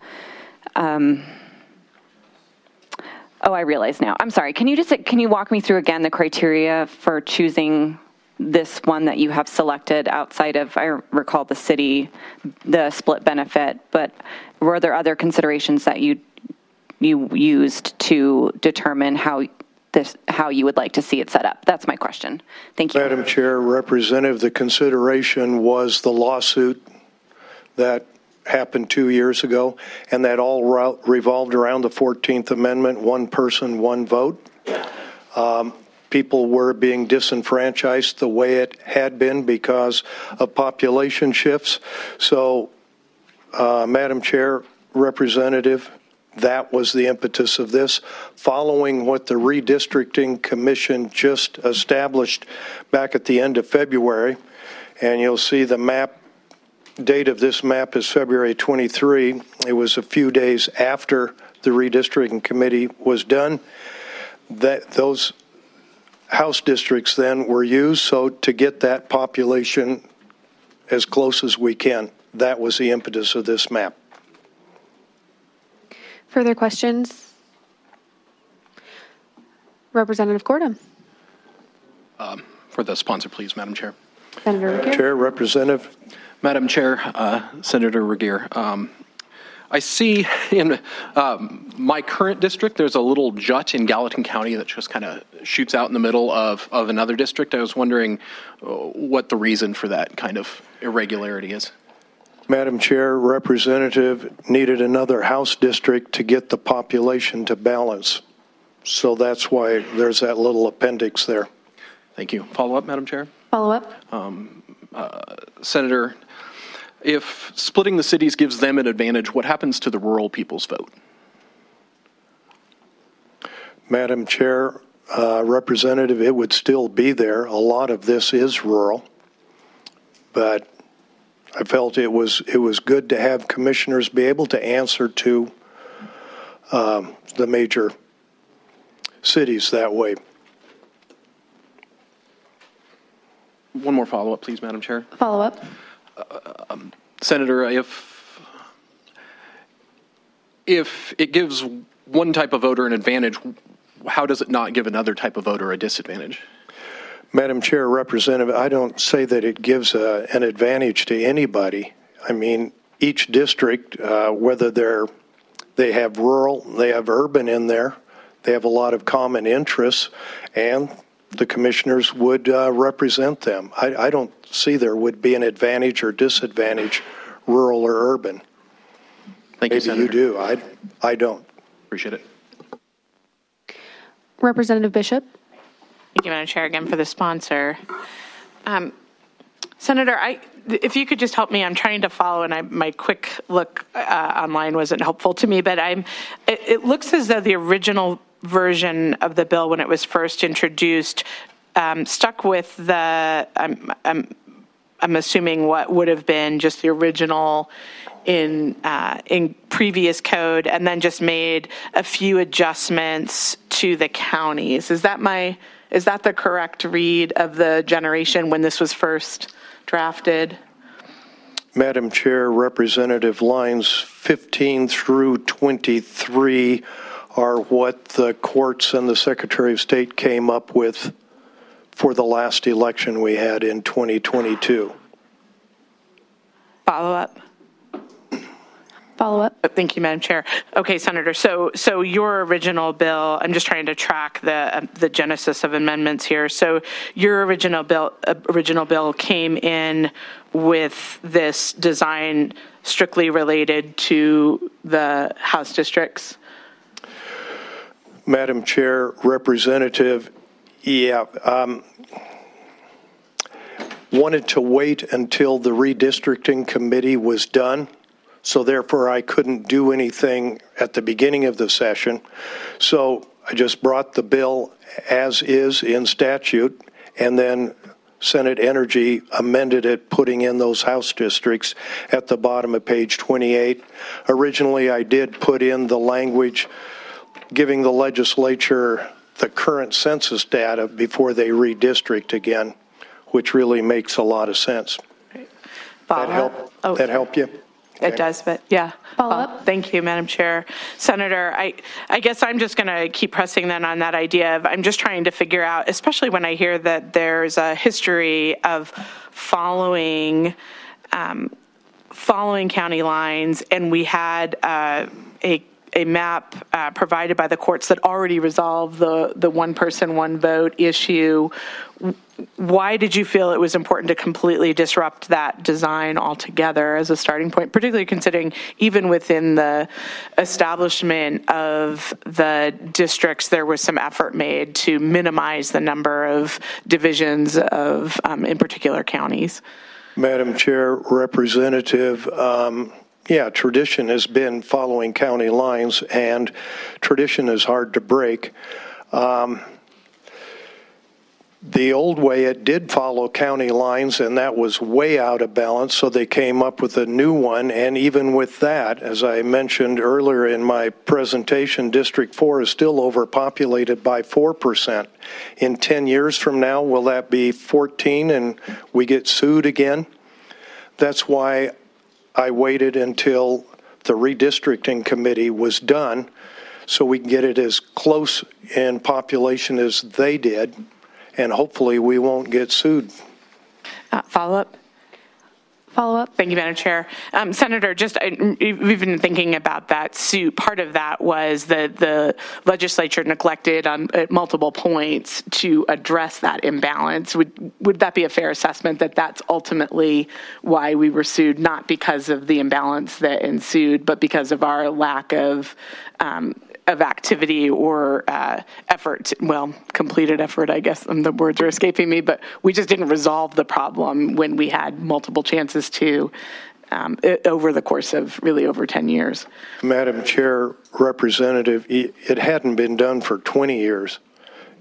Speaker 24: I realize now. I'm sorry, can you walk me through again the criteria for choosing this one that you have selected outside of, I recall the city, the split benefit, but were there other considerations that you used to determine how you would like to see it set up? That's my question. Thank you.
Speaker 13: Madam Chair, Representative, the consideration was the lawsuit that happened 2 years ago, and that all revolved around the 14th Amendment, one person, one vote. People were being disenfranchised the way it had been because of population shifts. So, Madam Chair, Representative, that was the impetus of this, following what the Redistricting Commission just established back at the end of February. And you'll see the map, date of this map is February 23. It was a few days after the Redistricting Committee was done. Those House districts then were used so to get that population as close as we can. That was the impetus of this map.
Speaker 1: Further questions? Representative Gordon.
Speaker 25: For the sponsor, please, Madam Chair.
Speaker 1: Senator Regier.
Speaker 13: Chair, Representative.
Speaker 25: Madam Chair, Senator Regier. I see in my current district, there's a little jut in Gallatin County that just kind of shoots out in the middle of another district. I was wondering what the reason for that kind of irregularity is.
Speaker 13: Madam Chair, Representative needed another House district to get the population to balance. So that's why there's that little appendix there.
Speaker 25: Thank you. Follow up, Madam Chair?
Speaker 1: Follow up.
Speaker 25: Senator, if splitting the cities gives them an advantage, what happens to the rural people's vote?
Speaker 13: Madam Chair, Representative, it would still be there. A lot of this is rural, but I felt it was good to have commissioners be able to answer to the major cities that way.
Speaker 25: One more follow-up, please, Madam Chair.
Speaker 1: Follow-up.
Speaker 25: Senator, if it gives one type of voter an advantage, how does it not give another type of voter a disadvantage?
Speaker 13: Madam Chair, Representative, I don't say that it gives an advantage to anybody. I mean, each district, whether they have rural, they have urban in there, they have a lot of common interests, and the commissioners would represent them. I don't see there would be an advantage or disadvantage, rural or urban.
Speaker 25: Thank you, Senator.
Speaker 13: Maybe you do. I don't.
Speaker 25: Appreciate it.
Speaker 1: Representative Bishop.
Speaker 7: Thank you, Madam Chair, again for the sponsor. Senator, if you could just help me, I'm trying to follow, and my quick look online wasn't helpful to me, but it looks as though the original version of the bill when it was first introduced stuck with the, I'm assuming what would have been just the original in previous code, and then just made a few adjustments to the counties. Is that the correct read of the generation when this was first drafted?
Speaker 13: Madam Chair, Representative, lines 15 through 23 are what the courts and the Secretary of State came up with for the last election we had in 2022.
Speaker 7: Follow-up. Thank you, Madam Chair. Okay, Senator, so your original bill, I'm just trying to track the genesis of amendments here. So your original bill came in with this design strictly related to the House districts?
Speaker 13: Madam Chair, Representative, wanted to wait until the redistricting committee was done. So therefore, I couldn't do anything at the beginning of the session. So I just brought the bill as is in statute, and then Senate Energy amended it, putting in those House districts at the bottom of page 28. Originally, I did put in the language giving the legislature the current census data before they redistrict again, which really makes a lot of sense. That help you?
Speaker 7: It does, but yeah.
Speaker 1: Follow-up.
Speaker 7: Thank you, Madam Chair. Senator, I guess I'm just going to keep pressing then on that idea of, I'm just trying to figure out, especially when I hear that there's a history of following county lines, and we had a map provided by the courts that already resolved the one person, one vote issue. Why did you feel it was important to completely disrupt that design altogether as a starting point, particularly considering even within the establishment of the districts, there was some effort made to minimize the number of divisions of, in particular, counties?
Speaker 13: Madam Chair, Representative, tradition has been following county lines, and tradition is hard to break. The old way, it did follow county lines, and that was way out of balance, so they came up with a new one. And even with that, as I mentioned earlier in my presentation, District 4 is still overpopulated by 4%. In 10 years from now, will that be 14 and we get sued again? That's why I waited until the redistricting committee was done so we can get it as close in population as they did, and hopefully we won't get sued.
Speaker 7: Follow-up? Thank you, Madam Chair. Senator, we've been thinking about that suit. Part of that was that the legislature neglected at multiple points to address that imbalance. Would that be a fair assessment that that's ultimately why we were sued, not because of the imbalance that ensued, but because of our lack of activity or effort, completed effort, I guess the words are escaping me, but we just didn't resolve the problem when we had multiple chances to over the course of really over 10 years.
Speaker 13: Madam Chair, Representative, it hadn't been done for 20 years.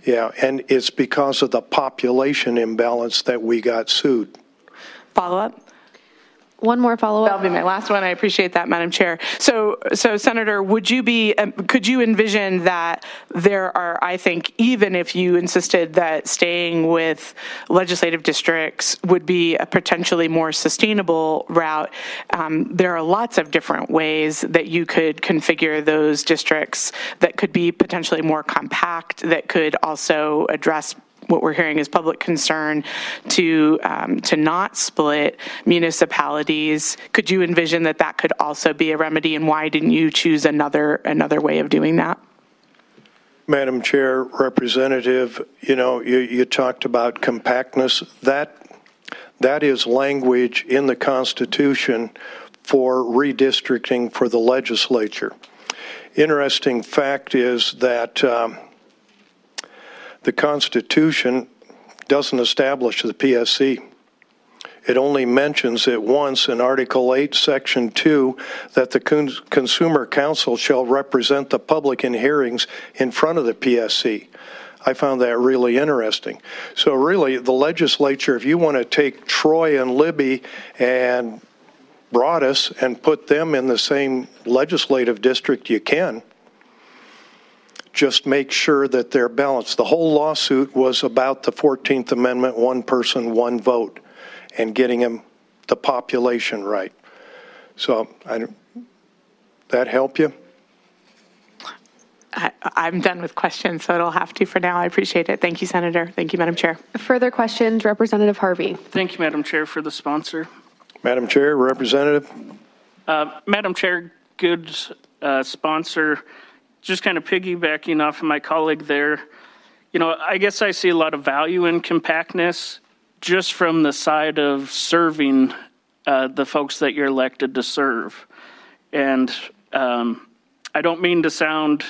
Speaker 13: Yeah, and it's because of the population imbalance that we got sued.
Speaker 7: Follow up?
Speaker 1: One more follow-up.
Speaker 7: That'll be my last one. I appreciate that, Madam Chair. So Senator, could you envision that there are, I think, even if you insisted that staying with legislative districts would be a potentially more sustainable route, there are lots of different ways that you could configure those districts that could be potentially more compact, that could also address what we're hearing is public concern to not split municipalities. Could you envision that could also be a remedy, and why didn't you choose another way of doing that?
Speaker 13: Madam Chair, Representative, you talked about compactness. That is language in the Constitution for redistricting for the legislature. Interesting fact is that the Constitution doesn't establish the PSC. It only mentions it once in Article 8, Section 2, that the Consumer Council shall represent the public in hearings in front of the PSC. I found that really interesting. So really, the legislature, if you want to take Troy and Libby and Broadus and put them in the same legislative district, you can. Just make sure that they're balanced. The whole lawsuit was about the 14th Amendment, one person, one vote, and getting them the population right. So, that help you?
Speaker 7: I'm done with questions, so it'll have to for now. I appreciate it. Thank you, Senator. Thank you, Madam Chair.
Speaker 1: Further questions, Representative Harvey.
Speaker 5: Thank you, Madam Chair, for the sponsor.
Speaker 13: Madam Chair, Representative.
Speaker 5: Madam Chair, good sponsor. Just kind of piggybacking off of my colleague there, I guess I see a lot of value in compactness just from the side of serving the folks that you're elected to serve. And I don't mean to sound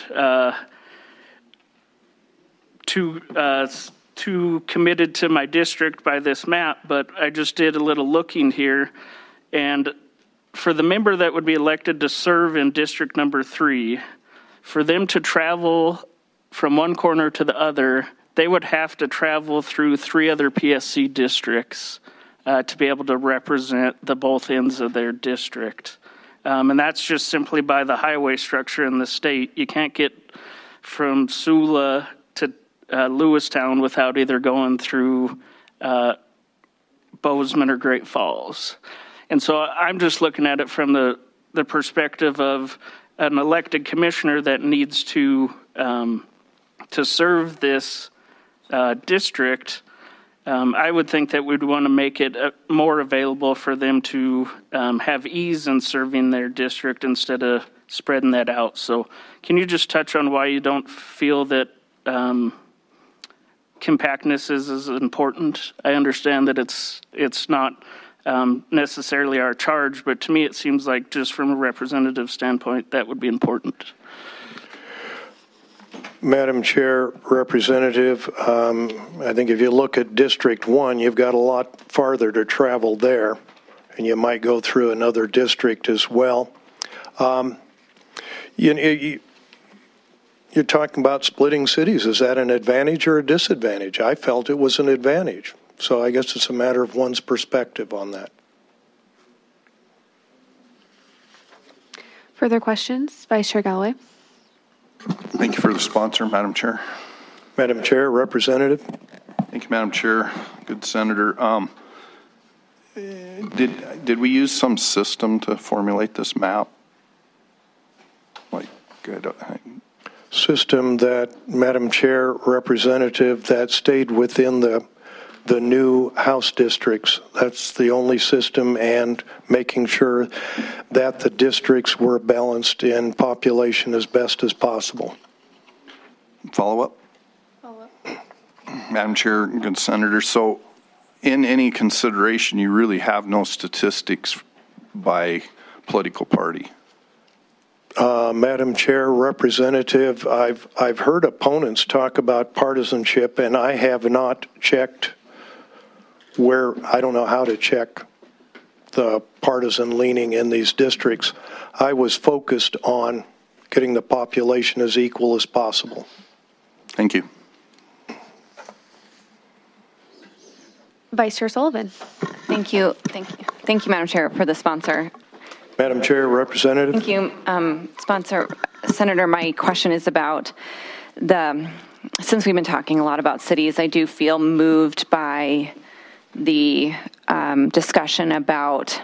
Speaker 5: too committed to my district by this map, but I just did a little looking here. And for the member that would be elected to serve in District Number 3, for them to travel from one corner to the other, they would have to travel through 3 other PSC districts to be able to represent the both ends of their district. And that's just simply by the highway structure in the state. You can't get from Sula to Lewistown without either going through Bozeman or Great Falls. And so I'm just looking at it from the perspective of an elected commissioner that needs to serve this district. I would think that we'd want to make it more available for them to have ease in serving their district instead of spreading that out. So can you just touch on why you don't feel that compactness is as important? I understand that it's not necessarily our charge, but to me it seems like just from a representative standpoint that would be important.
Speaker 13: Madam Chair, Representative, I think if you look at District 1, you've got a lot farther to travel there, and you might go through another district as well. You're talking about splitting cities. Is that an advantage or a disadvantage? I felt it was an advantage. So I guess it's a matter of one's perspective on that.
Speaker 1: Further questions? Vice Chair Galloway.
Speaker 8: Thank you for the sponsor, Madam Chair.
Speaker 13: Madam Chair, Representative.
Speaker 8: Thank you, Madam Chair. Good Senator. Did we use some system to formulate this map?
Speaker 13: System that, Madam Chair, Representative, that stayed within the new House districts. That's the only system, and making sure that the districts were balanced in population as best as possible.
Speaker 8: Follow up? Madam Chair, good Senator. So in any consideration, you really have no statistics by political party.
Speaker 13: Madam Chair, Representative, I've heard opponents talk about partisanship, and I have not checked I don't know how to check the partisan leaning in these districts. I was focused on getting the population as equal as possible.
Speaker 8: Thank you.
Speaker 1: Vice Chair Sullivan.
Speaker 24: Thank you. Thank you, Madam Chair, for the sponsor.
Speaker 13: Madam Chair, Representative.
Speaker 24: Thank you, Sponsor. Senator, my question is about since we've been talking a lot about cities, I do feel moved by the discussion about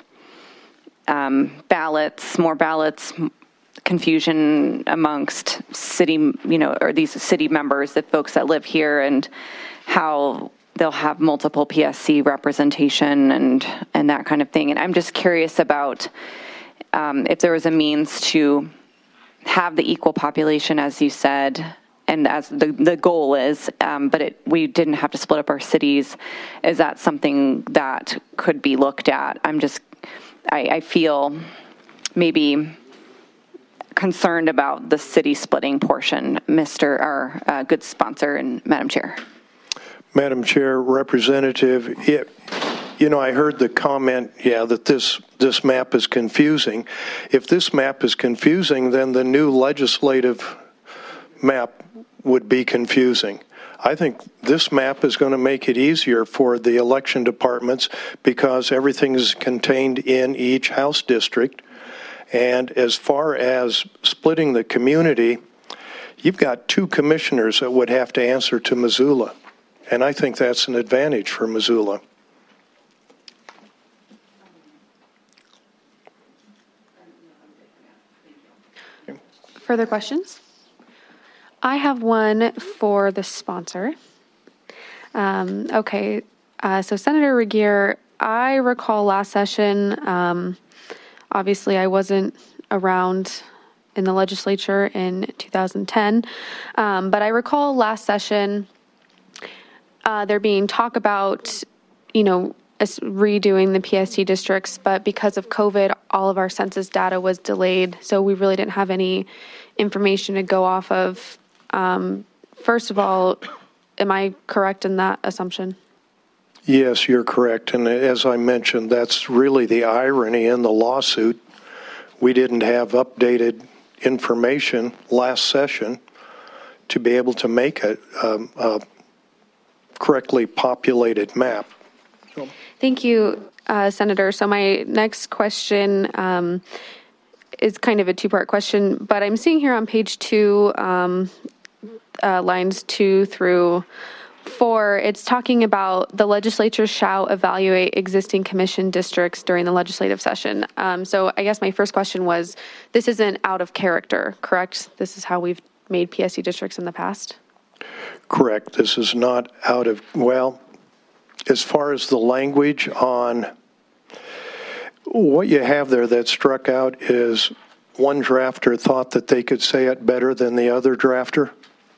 Speaker 24: more ballots, confusion amongst city, or these city members, the folks that live here, and how they'll have multiple PSC representation and that kind of thing. And I'm just curious about if there was a means to have the equal population, as you said, and as the goal is, but we didn't have to split up our cities. Is that something that could be looked at? I feel maybe concerned about the city splitting portion, our good sponsor and Madam Chair.
Speaker 13: Madam Chair, Representative, I heard the comment, that this map is confusing. If this map is confusing, then the new legislative map would be confusing. I think this map is going to make it easier for the election departments because everything is contained in each House district. And as far as splitting the community, you've got 2 commissioners that would have to answer to Missoula. And I think that's an advantage for Missoula.
Speaker 1: Further questions? I have one for the sponsor. So Senator Regier, I recall last session, obviously I wasn't around in the legislature in 2010, but I recall last session there being talk about, redoing the PSC districts, but because of COVID, all of our census data was delayed, so we really didn't have any information to go off of. First of all, am I correct in that assumption?
Speaker 13: Yes, you're correct. And as I mentioned, that's really the irony in the lawsuit. We didn't have updated information last session to be able to make a correctly populated map.
Speaker 1: Thank you, Senator. So my next question is kind of a 2-part question, but I'm seeing here on page 2, lines 2 through 4, it's talking about the legislature shall evaluate existing commission districts during the legislative session. So I guess my first question was, this isn't out of character, correct? This is how we've made PSC districts in the past?
Speaker 13: Correct. This is not out of, as far as the language on what you have there that struck out is one drafter thought that they could say it better than the other drafter.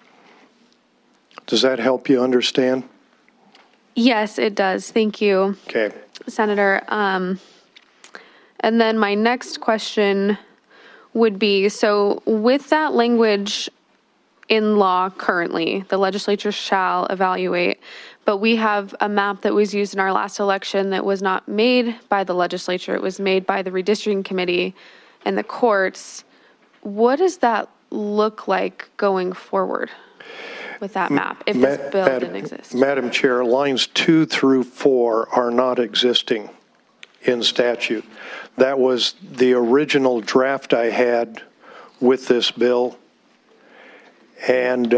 Speaker 13: Does that help you understand?
Speaker 1: Yes, it does. Thank you,
Speaker 13: okay,
Speaker 1: Senator. And then my next question would be, so with that language in law currently, the legislature shall evaluate, but we have a map that was used in our last election that was not made by the legislature. It was made by the redistricting committee and the courts. What does that look like going forward with that map if this bill didn't exist?
Speaker 13: Madam Chair, lines 2 through 4 are not existing in statute. That was the original draft I had with this bill. And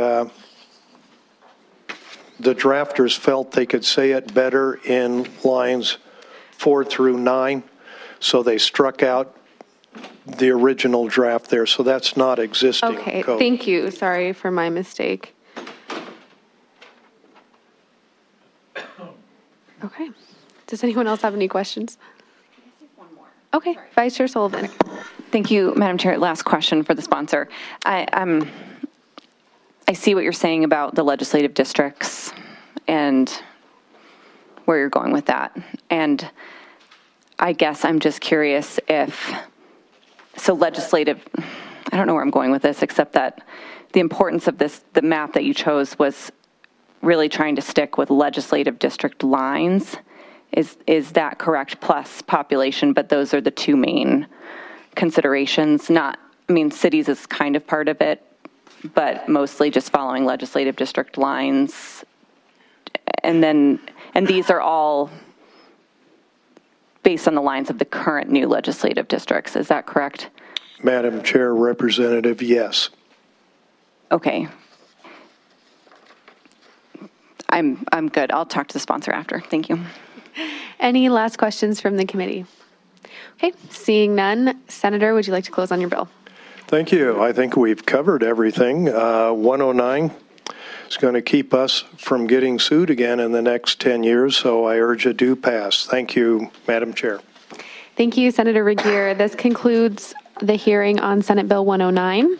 Speaker 13: the drafters felt they could say it better in lines 4 through 9, so they struck out the original draft there. So that's not existing.
Speaker 1: Okay,
Speaker 13: code.
Speaker 1: Thank you. Sorry for my mistake. Okay. Does anyone else have any questions? Okay, Vice Chair Sullivan.
Speaker 24: Thank you, Madam Chair. Last question for the sponsor. I see what you're saying about the legislative districts and where you're going with that. And I guess I'm just curious legislative, I don't know where I'm going with this, except that the importance of the map that you chose was really trying to stick with legislative district lines. Is that correct? Plus population, but those are the 2 main considerations. Cities is kind of part of it, but mostly just following legislative district lines. And then And these are all based on the lines of the current new legislative districts. Is that correct?
Speaker 13: Madam Chair, Representative, yes.
Speaker 24: Okay. I'm good. I'll talk to the sponsor after. Thank you.
Speaker 1: Any last questions from the committee? Okay, seeing none. Senator, would you like to close on your bill?
Speaker 13: Thank you. I think we've covered everything. 109 is going to keep us from getting sued again in the next 10 years, so I urge a do pass. Thank you, Madam Chair.
Speaker 1: Thank you, Senator Regier. This concludes the hearing on Senate Bill 109.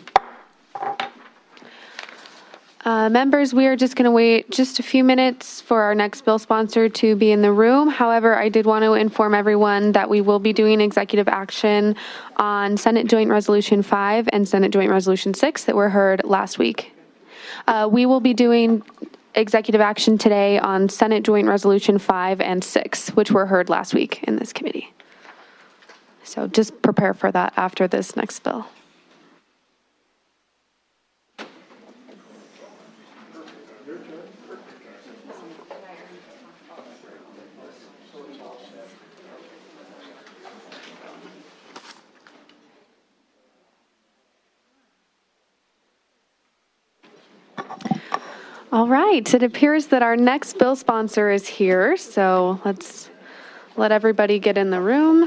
Speaker 1: Members, we are just going to wait just a few minutes for our next bill sponsor to be in the room. However, I did want to inform everyone that we will be doing executive action on Senate Joint Resolution 5 and Senate Joint Resolution 6 that were heard last week. We will be doing executive action today on Senate Joint Resolution 5 and 6, which were heard last week in this committee. So just prepare for that after this next bill. All right, it appears that our next bill sponsor is here, so let's let everybody get in the room.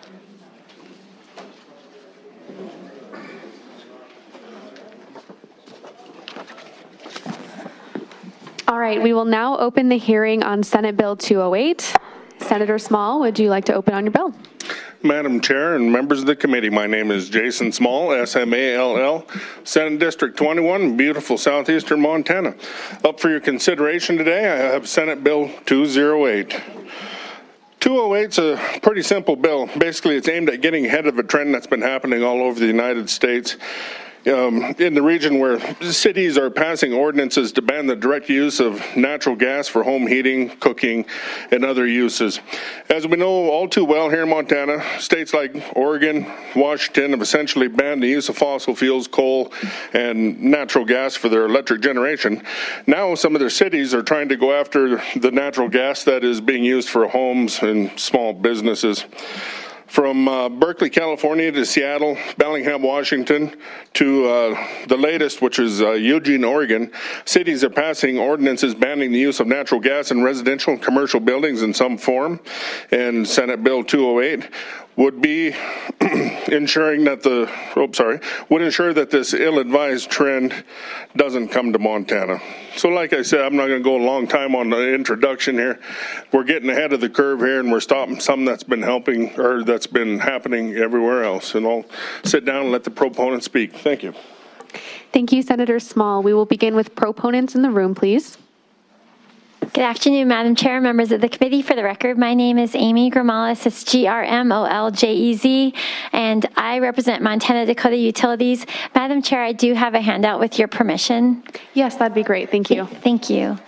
Speaker 1: All right, we will now open the hearing on Senate Bill 208. Senator Small, would you like to open on your bill?
Speaker 4: Madam Chair and members of the committee, my name is Jason Small, S-M-A-L-L, Senate District 21, beautiful southeastern Montana. Up for your consideration today, I have Senate Bill 208. 208 is a pretty simple bill. Basically, it's aimed at getting ahead of a trend that's been happening all over the United States. In the region where cities are passing ordinances to ban the direct use of natural gas for home heating, cooking, and other uses. As we know all too well here in Montana, states like Oregon, Washington have essentially banned the use of fossil fuels, coal, and natural gas for their electric generation. Now some of their cities are trying to go after the natural gas that is being used for homes and small businesses. From Berkeley, California to Seattle, Bellingham, Washington, to the latest, which is Eugene, Oregon, cities are passing ordinances banning the use of natural gas in residential and commercial buildings in some form. And Senate Bill 208 would be ensuring that would ensure that this ill-advised trend doesn't come to Montana. So like I said, I'm not going to go a long time on the introduction here. We're getting ahead of the curve here, and we're stopping some that's been that's been happening everywhere else. And I'll sit down and let the proponents speak. Thank you.
Speaker 1: Thank you, Senator Small. We will begin with proponents in the room, please.
Speaker 9: Good afternoon, Madam Chair, members of the committee. For the record, my name is Amy Gromolez. It's Grmoljez, and I represent Montana Dakota Utilities. Madam Chair, I do have a handout with your permission.
Speaker 1: Yes, that'd be great. Thank you.
Speaker 9: Thank you.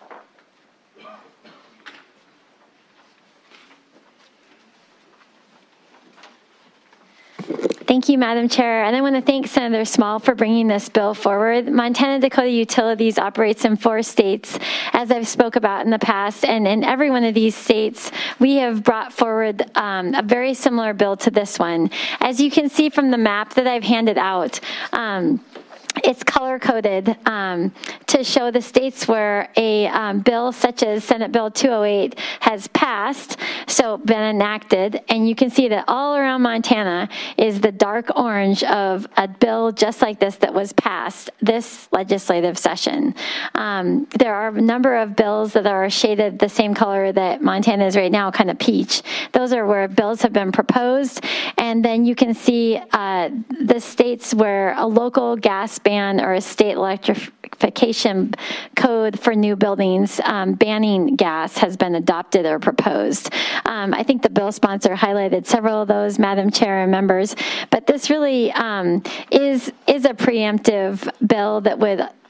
Speaker 9: Thank you, Madam Chair. And I want to thank Senator Small for bringing this bill forward. Montana Dakota Utilities operates in 4 states, as I've spoke about in the past. And in every one of these states, we have brought forward a very similar bill to this one. As you can see from the map that I've handed out, it's color-coded to show the states where a bill such as Senate Bill 208 has passed, so been enacted, and you can see that all around Montana is the dark orange of a bill just like this that was passed this legislative session. There are a number of bills that are shaded the same color that Montana is right now, kind of peach. Those are where bills have been proposed, and then you can see the states where a local gas ban or a state electrification code for new buildings banning gas has been adopted or proposed. I think the bill sponsor highlighted several of those, Madam Chair and members, but this really is a preemptive bill that would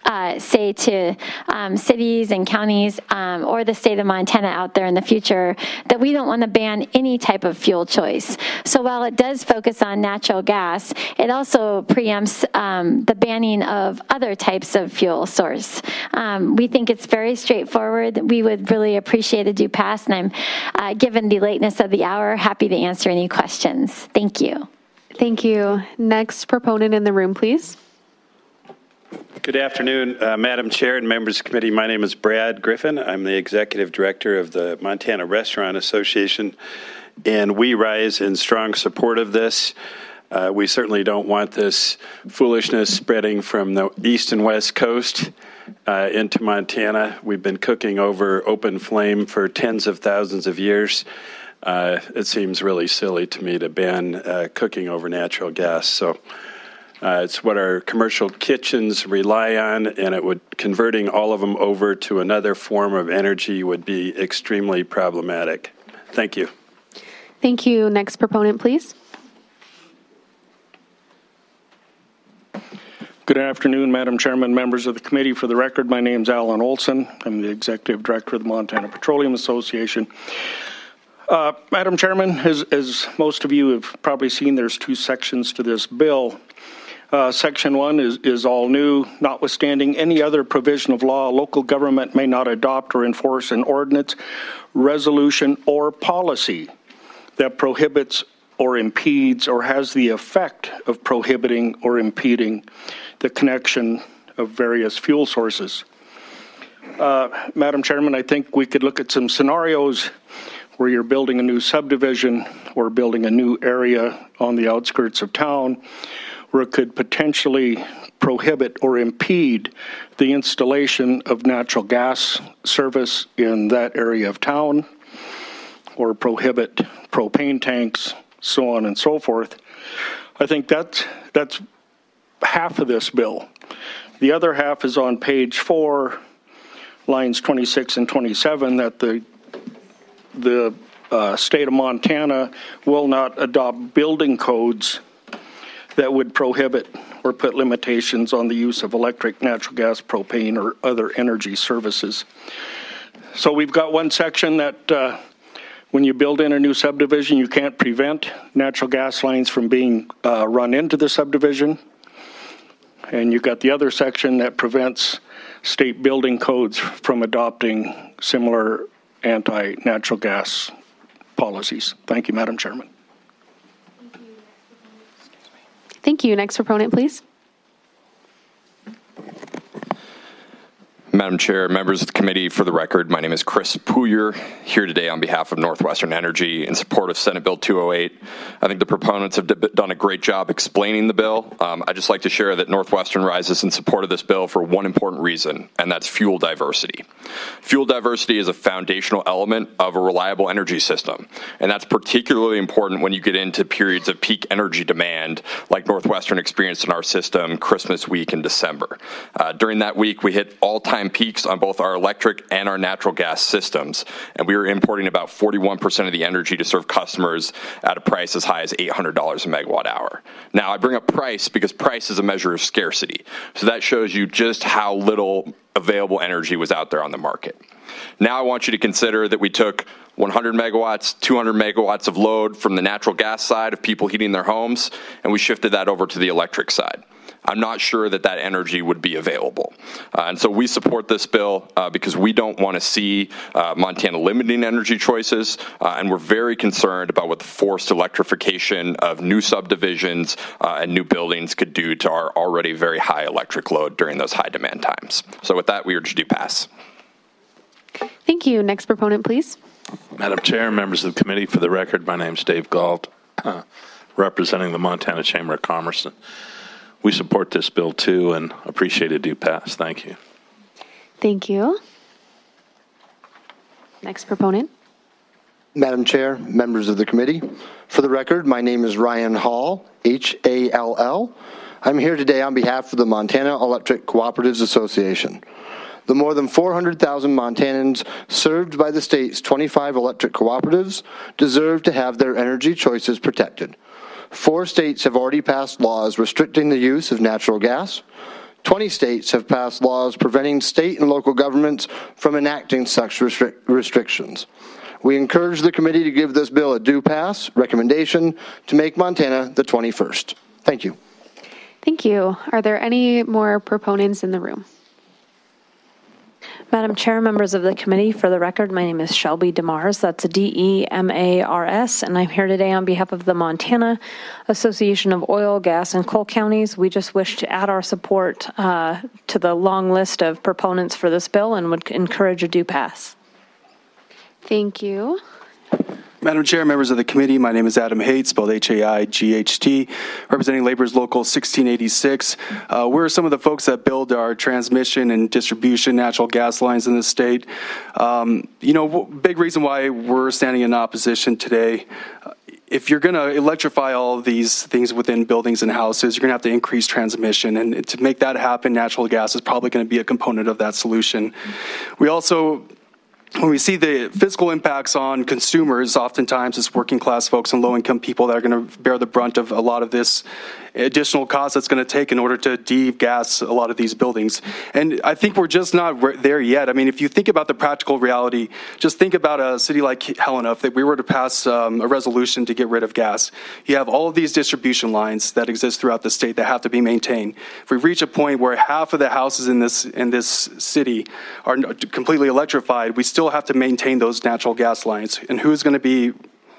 Speaker 9: say to cities and counties or the state of Montana out there in the future that we don't want to ban any type of fuel choice. So while it does focus on natural gas, it also preempts the banning of other types of fuel source. We think it's very straightforward. We would really appreciate a due pass, and I'm, given the lateness of the hour, happy to answer any questions. Thank you.
Speaker 1: Thank you. Next proponent in the room, please.
Speaker 10: Good afternoon, Madam Chair and members of the committee. My name is Brad Griffin. I'm the Executive Director of the Montana Restaurant Association, and we rise in strong support of this. We certainly don't want this foolishness spreading from the east and west coast into Montana. We've been cooking over open flame for tens of thousands of years. It seems really silly to me to ban cooking over natural gas. So it's what our commercial kitchens rely on, and converting all of them over to another form of energy would be extremely problematic. Thank you.
Speaker 1: Thank you. Next proponent, please.
Speaker 5: Good afternoon, Madam Chairman, members of the committee. For the record, my name is Alan Olson. I'm the Executive Director of the Montana Petroleum Association. Madam Chairman, as most of you have probably seen, there's two sections to this bill. Section 1 is all new. Notwithstanding any other provision of law, local government may not adopt or enforce an ordinance, resolution, or policy that prohibits or impedes or has the effect of prohibiting or impeding the connection of various fuel sources. Madam Chairman, I think we could look at some scenarios where you're building a new subdivision or building a new area on the outskirts of town, where it could potentially prohibit or impede the installation of natural gas service in that area of town, or prohibit propane tanks, so on and so forth. I think that's half of this bill. The other half is on page 4, lines 26 and 27, that the state of Montana will not adopt building codes that would prohibit or put limitations on the use of electric, natural gas, propane, or other energy services. So we've got one section that when you build in a new subdivision, you can't prevent natural gas lines from being run into the subdivision. And you've got the other section that prevents state building codes from adopting similar anti-natural gas policies. Thank you, Madam Chairman.
Speaker 1: Thank you. Next proponent, please.
Speaker 11: Madam Chair, members of the committee, for the record, my name is Chris Pooyer, here today on behalf of Northwestern Energy in support of Senate Bill 208. I think the proponents have done a great job explaining the bill. I'd just like to share that Northwestern rises in support of this bill for one important reason, and that's fuel diversity. Fuel diversity is a foundational element of a reliable energy system, and that's particularly important when you get into periods of peak energy demand like Northwestern experienced in our system Christmas week in December. During that week, we hit all-time peaks on both our electric and our natural gas systems, and we were importing about 41% of the energy to serve customers at a price as high as $800 a megawatt hour. Now, I bring up price because price is a measure of scarcity, so that shows you just how little available energy was out there on the market. Now I want you to consider that we took 100 megawatts, 200 megawatts of load from the natural gas side of people heating their homes, and we shifted that over to the electric side. I'm not sure that that energy would be available. And so we support this bill because we don't want to see Montana limiting energy choices, and we're very concerned about what the forced electrification of new subdivisions and new buildings could do to our already very high electric load during those high demand times. So with that, we urge you to pass.
Speaker 1: Thank you. Next proponent, please.
Speaker 12: Madam Chair, members of the committee, for the record, my name is Dave Galt, representing the Montana Chamber of Commerce. We support this bill, too, and appreciate a due pass. Thank you.
Speaker 1: Thank you. Next proponent.
Speaker 14: Madam Chair, members of the committee, for the record, my name is Ryan Hall, H-A-L-L. I'm here today on behalf of the Montana Electric Cooperatives Association. The more than 400,000 Montanans served by the state's 25 electric cooperatives deserve to have their energy choices protected. 4 states have already passed laws restricting the use of natural gas. 20 states have passed laws preventing state and local governments from enacting such restrictions. We encourage the committee to give this bill a due pass recommendation to make Montana the 21st. Thank you.
Speaker 1: Thank you. Are there any more proponents in the room?
Speaker 15: Madam Chair, members of the committee, for the record, my name is Shelby DeMars. That's DEMARS, and I'm here today on behalf of the Montana Association of Oil, Gas, and Coal Counties. We just wish to add our support to the long list of proponents for this bill and would encourage a due pass.
Speaker 1: Thank you.
Speaker 16: Madam Chair, members of the committee, my name is Adam Haight, spelled H-A-I-G-H-T, representing Labor's Local 1686. We're some of the folks that build our transmission and distribution natural gas lines in the state. Big reason why we're standing in opposition today. If you're going to electrify all of these things within buildings and houses, you're going to have to increase transmission. And to make that happen, natural gas is probably going to be a component of that solution. We also, when we see the fiscal impacts on consumers, oftentimes it's working class folks and low income people that are going to bear the brunt of a lot of this additional cost that's going to take in order to degas a lot of these buildings. And I think we're just not there yet. I mean, if you think about the practical reality, just think about a city like Helena. If we were to pass a resolution to get rid of gas, you have all of these distribution lines that exist throughout the state that have to be maintained. If we reach a point where half of the houses in this city are completely electrified, we still have to maintain those natural gas lines. And who's going to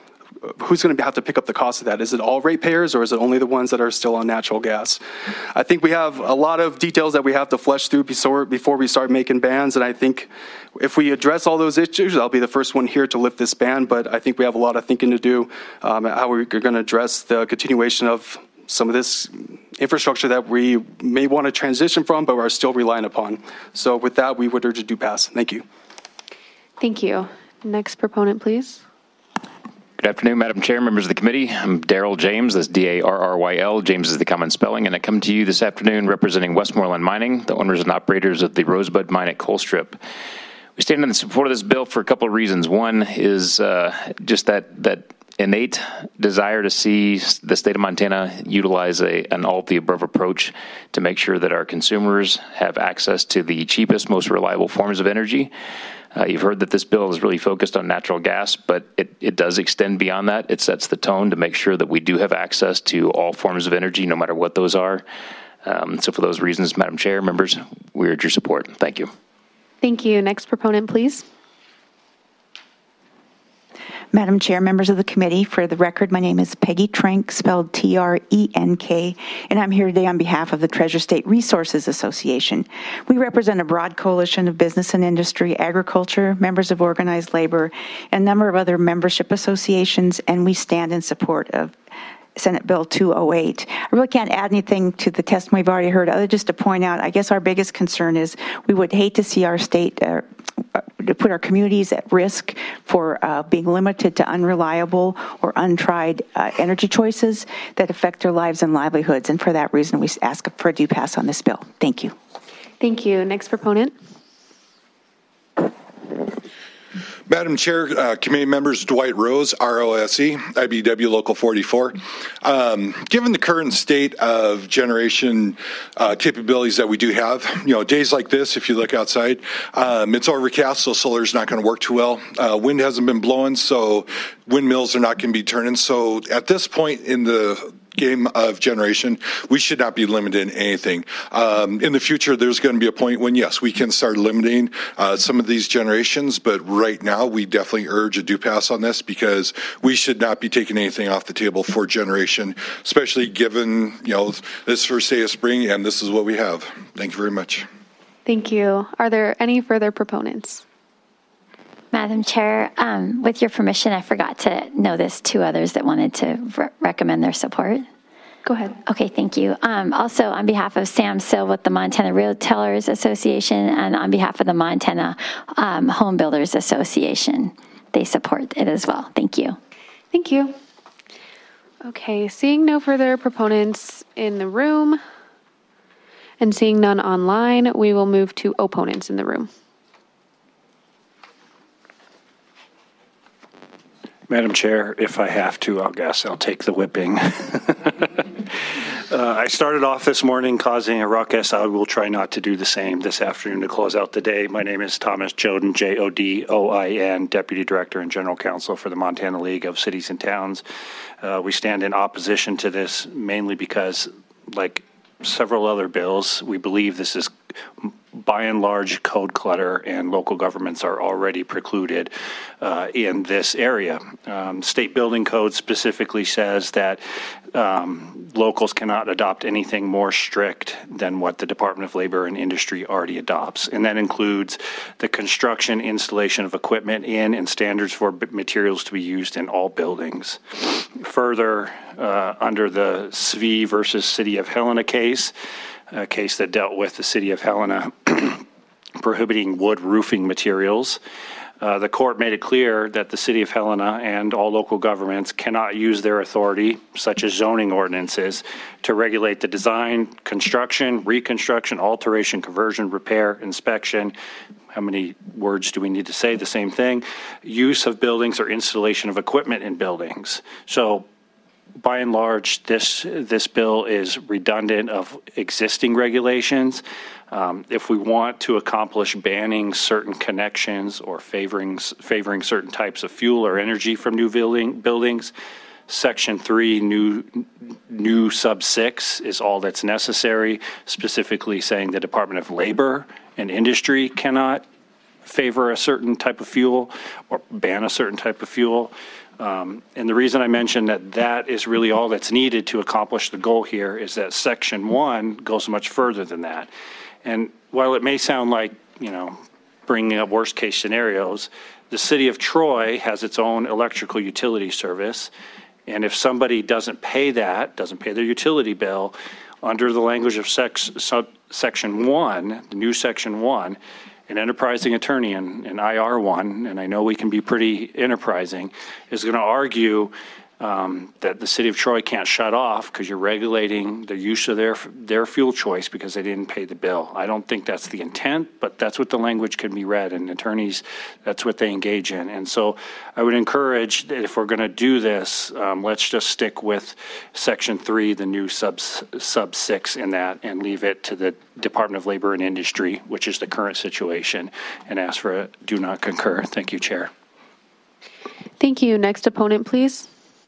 Speaker 16: have to pick up the cost of that? Is it all ratepayers, or is it only the ones that are still on natural gas? I think we have a lot of details that we have to flesh through before we start making bans, and I think if we address all those issues, I'll be the first one here to lift this ban, but I think we have a lot of thinking to do how we're going to address the continuation of some of this infrastructure that we may want to transition from, but are still relying upon. So with that, we would urge a due pass. Thank you.
Speaker 1: Thank you. Next proponent, please.
Speaker 17: Good afternoon, Madam Chair, members of the committee. I'm Darryl James. That's D-A-R-R-Y-L. James is the common spelling. And I come to you this afternoon representing Westmoreland Mining, the owners and operators of the Rosebud Mine at Colstrip. We stand in support of this bill for a couple of reasons. One is just that innate desire to see the state of Montana utilize an all-of-the-above approach to make sure that our consumers have access to the cheapest, most reliable forms of energy. You've heard that this bill is really focused on natural gas, but it does extend beyond that. It sets the tone to make sure that we do have access to all forms of energy, no matter what those are. So for those reasons, Madam Chair, members, we urge your support. Thank you.
Speaker 1: Thank you. Next proponent, please.
Speaker 18: Madam Chair, members of the committee, for the record, my name is Peggy Trenk, spelled T-R-E-N-K, and I'm here today on behalf of the Treasure State Resources Association. We represent a broad coalition of business and industry, agriculture, members of organized labor, and a number of other membership associations, and we stand in support of Senate Bill 208. I really can't add anything to the testimony we've already heard, other just to point out, I guess our biggest concern is we would hate to see our state to put our communities at risk for being limited to unreliable or untried energy choices that affect their lives and livelihoods. And for that reason, we ask for a due pass on this bill. Thank you.
Speaker 1: Thank you. Next proponent.
Speaker 19: Madam Chair, committee members, Dwight Rose, ROSE, IBW Local 44. Given the current state of generation capabilities that we do have, days like this, if you look outside, it's overcast, so solar is not going to work too well. Wind hasn't been blowing, so windmills are not going to be turning. So at this point in the game of generation, we should not be limiting anything. In the future, there's going to be a point when, yes, we can start limiting some of these generations, but right now we definitely urge a due pass on this because we should not be taking anything off the table for generation, especially given, this first day of spring, and this is what we have. Thank you very much.
Speaker 1: Thank you. Are there any further proponents?
Speaker 9: Madam Chair, with your permission, I forgot to notice two others that wanted to recommend their support.
Speaker 1: Go ahead.
Speaker 9: Okay, thank you. Also, on behalf of Sam Sill with the Montana Realtors Association and on behalf of the Montana Home Builders Association, they support it as well. Thank you.
Speaker 1: Thank you. Okay, seeing no further proponents in the room and seeing none online, we will move to opponents in the room.
Speaker 26: Madam Chair, if I have to, I'll take the whipping.
Speaker 2: I started off this morning causing a ruckus. I will try not to do the same this afternoon to close out the day. My name is Thomas Jodin, Jodoin, Deputy Director and General Counsel for the Montana League of Cities and Towns. We stand in opposition to this mainly because, like several other bills, we believe this is by and large code clutter, and local governments are already precluded in this area. State building code specifically says that locals cannot adopt anything more strict than what the Department of Labor and Industry already adopts, and that includes the construction, installation of equipment in, and standards for materials to be used in all buildings. Further, under the Svee versus City of Helena case, a case that dealt with the City of Helena prohibiting wood roofing materials, the court made it clear that the City of Helena and all local governments cannot use their authority, such as zoning ordinances, to regulate the design, construction, reconstruction, alteration, conversion, repair, inspection. How many words do we need to say the same thing? Use of buildings or installation of equipment in buildings. So by and large, this bill is redundant of existing regulations. If we want to accomplish banning certain connections or favoring certain types of fuel or energy from new buildings, Section 3, new sub 6 is all that's necessary, specifically saying the Department of Labor and Industry cannot favor a certain type of fuel or ban a certain type of fuel. And the reason I mentioned that is really all that's needed to accomplish the goal here is that Section 1 goes much further than that. And while it may sound like, bringing up worst case scenarios, the City of Troy has its own electrical utility service. And if somebody doesn't pay their utility bill, under the language of Section 1, the new Section 1, an enterprising attorney in IR1, and I know we can be pretty enterprising, is going to argue that the City of Troy can't shut off because you're regulating the use of their fuel choice because they didn't pay the bill. I don't think that's the intent, but that's what the language can be read, and attorneys, that's what they engage in. And so I would encourage that if we're going to do this, let's just stick with Section 3, the new sub 6 in that, and leave it to the Department of Labor and Industry, which is the current situation, and ask for a do not concur. Thank you, Chair.
Speaker 1: Thank you. Next opponent, please.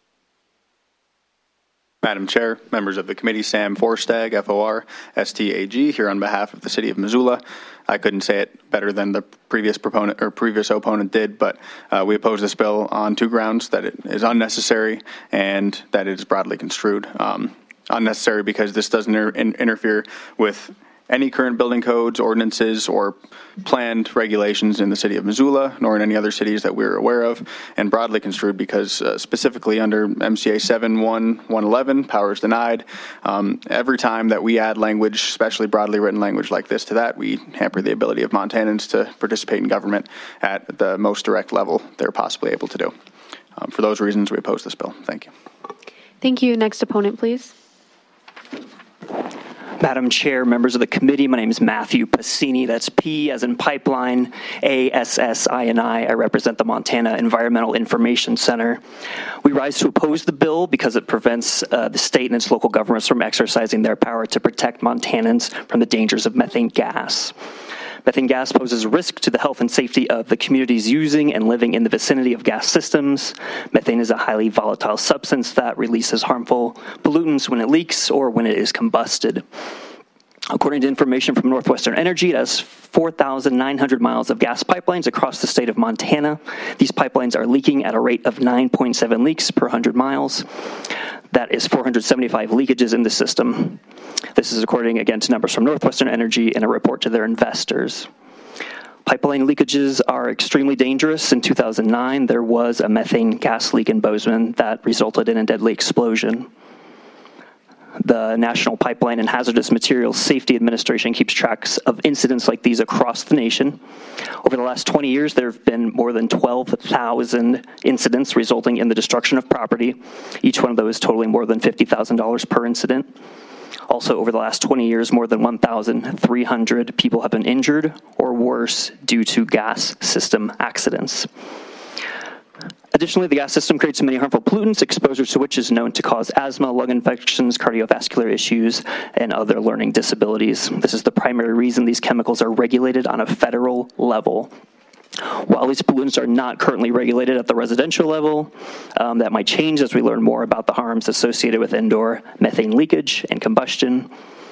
Speaker 20: Madam Chair, members of the committee, Sam Forstag, FOR-STAG, here on behalf of the City of Missoula. I couldn't say it better than the previous opponent did, but we oppose this bill on two grounds: that it is unnecessary and that it is broadly construed. Unnecessary because this doesn't interfere with any current building codes, ordinances, or planned regulations in the City of Missoula, nor in any other cities that we're aware of, and broadly construed because specifically under MCA 7.1.111, powers denied, every time that we add language, especially broadly written language like this to that, we hamper the ability of Montanans to participate in government at the most direct level they're possibly able to do. For those reasons, we oppose this bill. Thank you. Thank you.
Speaker 1: Next opponent, please.
Speaker 21: Madam Chair, members of the committee, my name is Matthew Passini. That's P as in pipeline, A-S-S-I-N-I. I represent the Montana Environmental Information Center. We rise to oppose the bill because it prevents the state and its local governments from exercising their power to protect Montanans from the dangers of methane gas. Methane gas poses a risk to the health and safety of the communities using and living in the vicinity of gas systems. Methane is a highly volatile substance that releases harmful pollutants when it leaks or when it is combusted. According to information from Northwestern Energy, it has 4,900 miles of gas pipelines across the state of Montana. These pipelines are leaking at a rate of 9.7 leaks per 100 miles. That is 475 leakages in the system. This is according, again, to numbers from Northwestern Energy in a report to their investors. Pipeline leakages are extremely dangerous. In 2009, there was a methane gas leak in Bozeman that resulted in a deadly explosion. The National Pipeline and Hazardous Materials Safety Administration keeps track of incidents like these across the nation. Over the last 20 years, there have been more than 12,000 incidents resulting in the destruction of property, each one of those totaling more than $50,000 per incident. Also, over the last 20 years, more than 1,300 people have been injured or worse due to gas system accidents. Additionally, the gas system creates many harmful pollutants, exposure to which is known to cause asthma, lung infections, cardiovascular issues, and other learning disabilities. This is the primary reason these chemicals are regulated on a federal level. While these pollutants are not currently regulated at the residential level, that might change as we learn more about the harms associated with indoor methane leakage and combustion.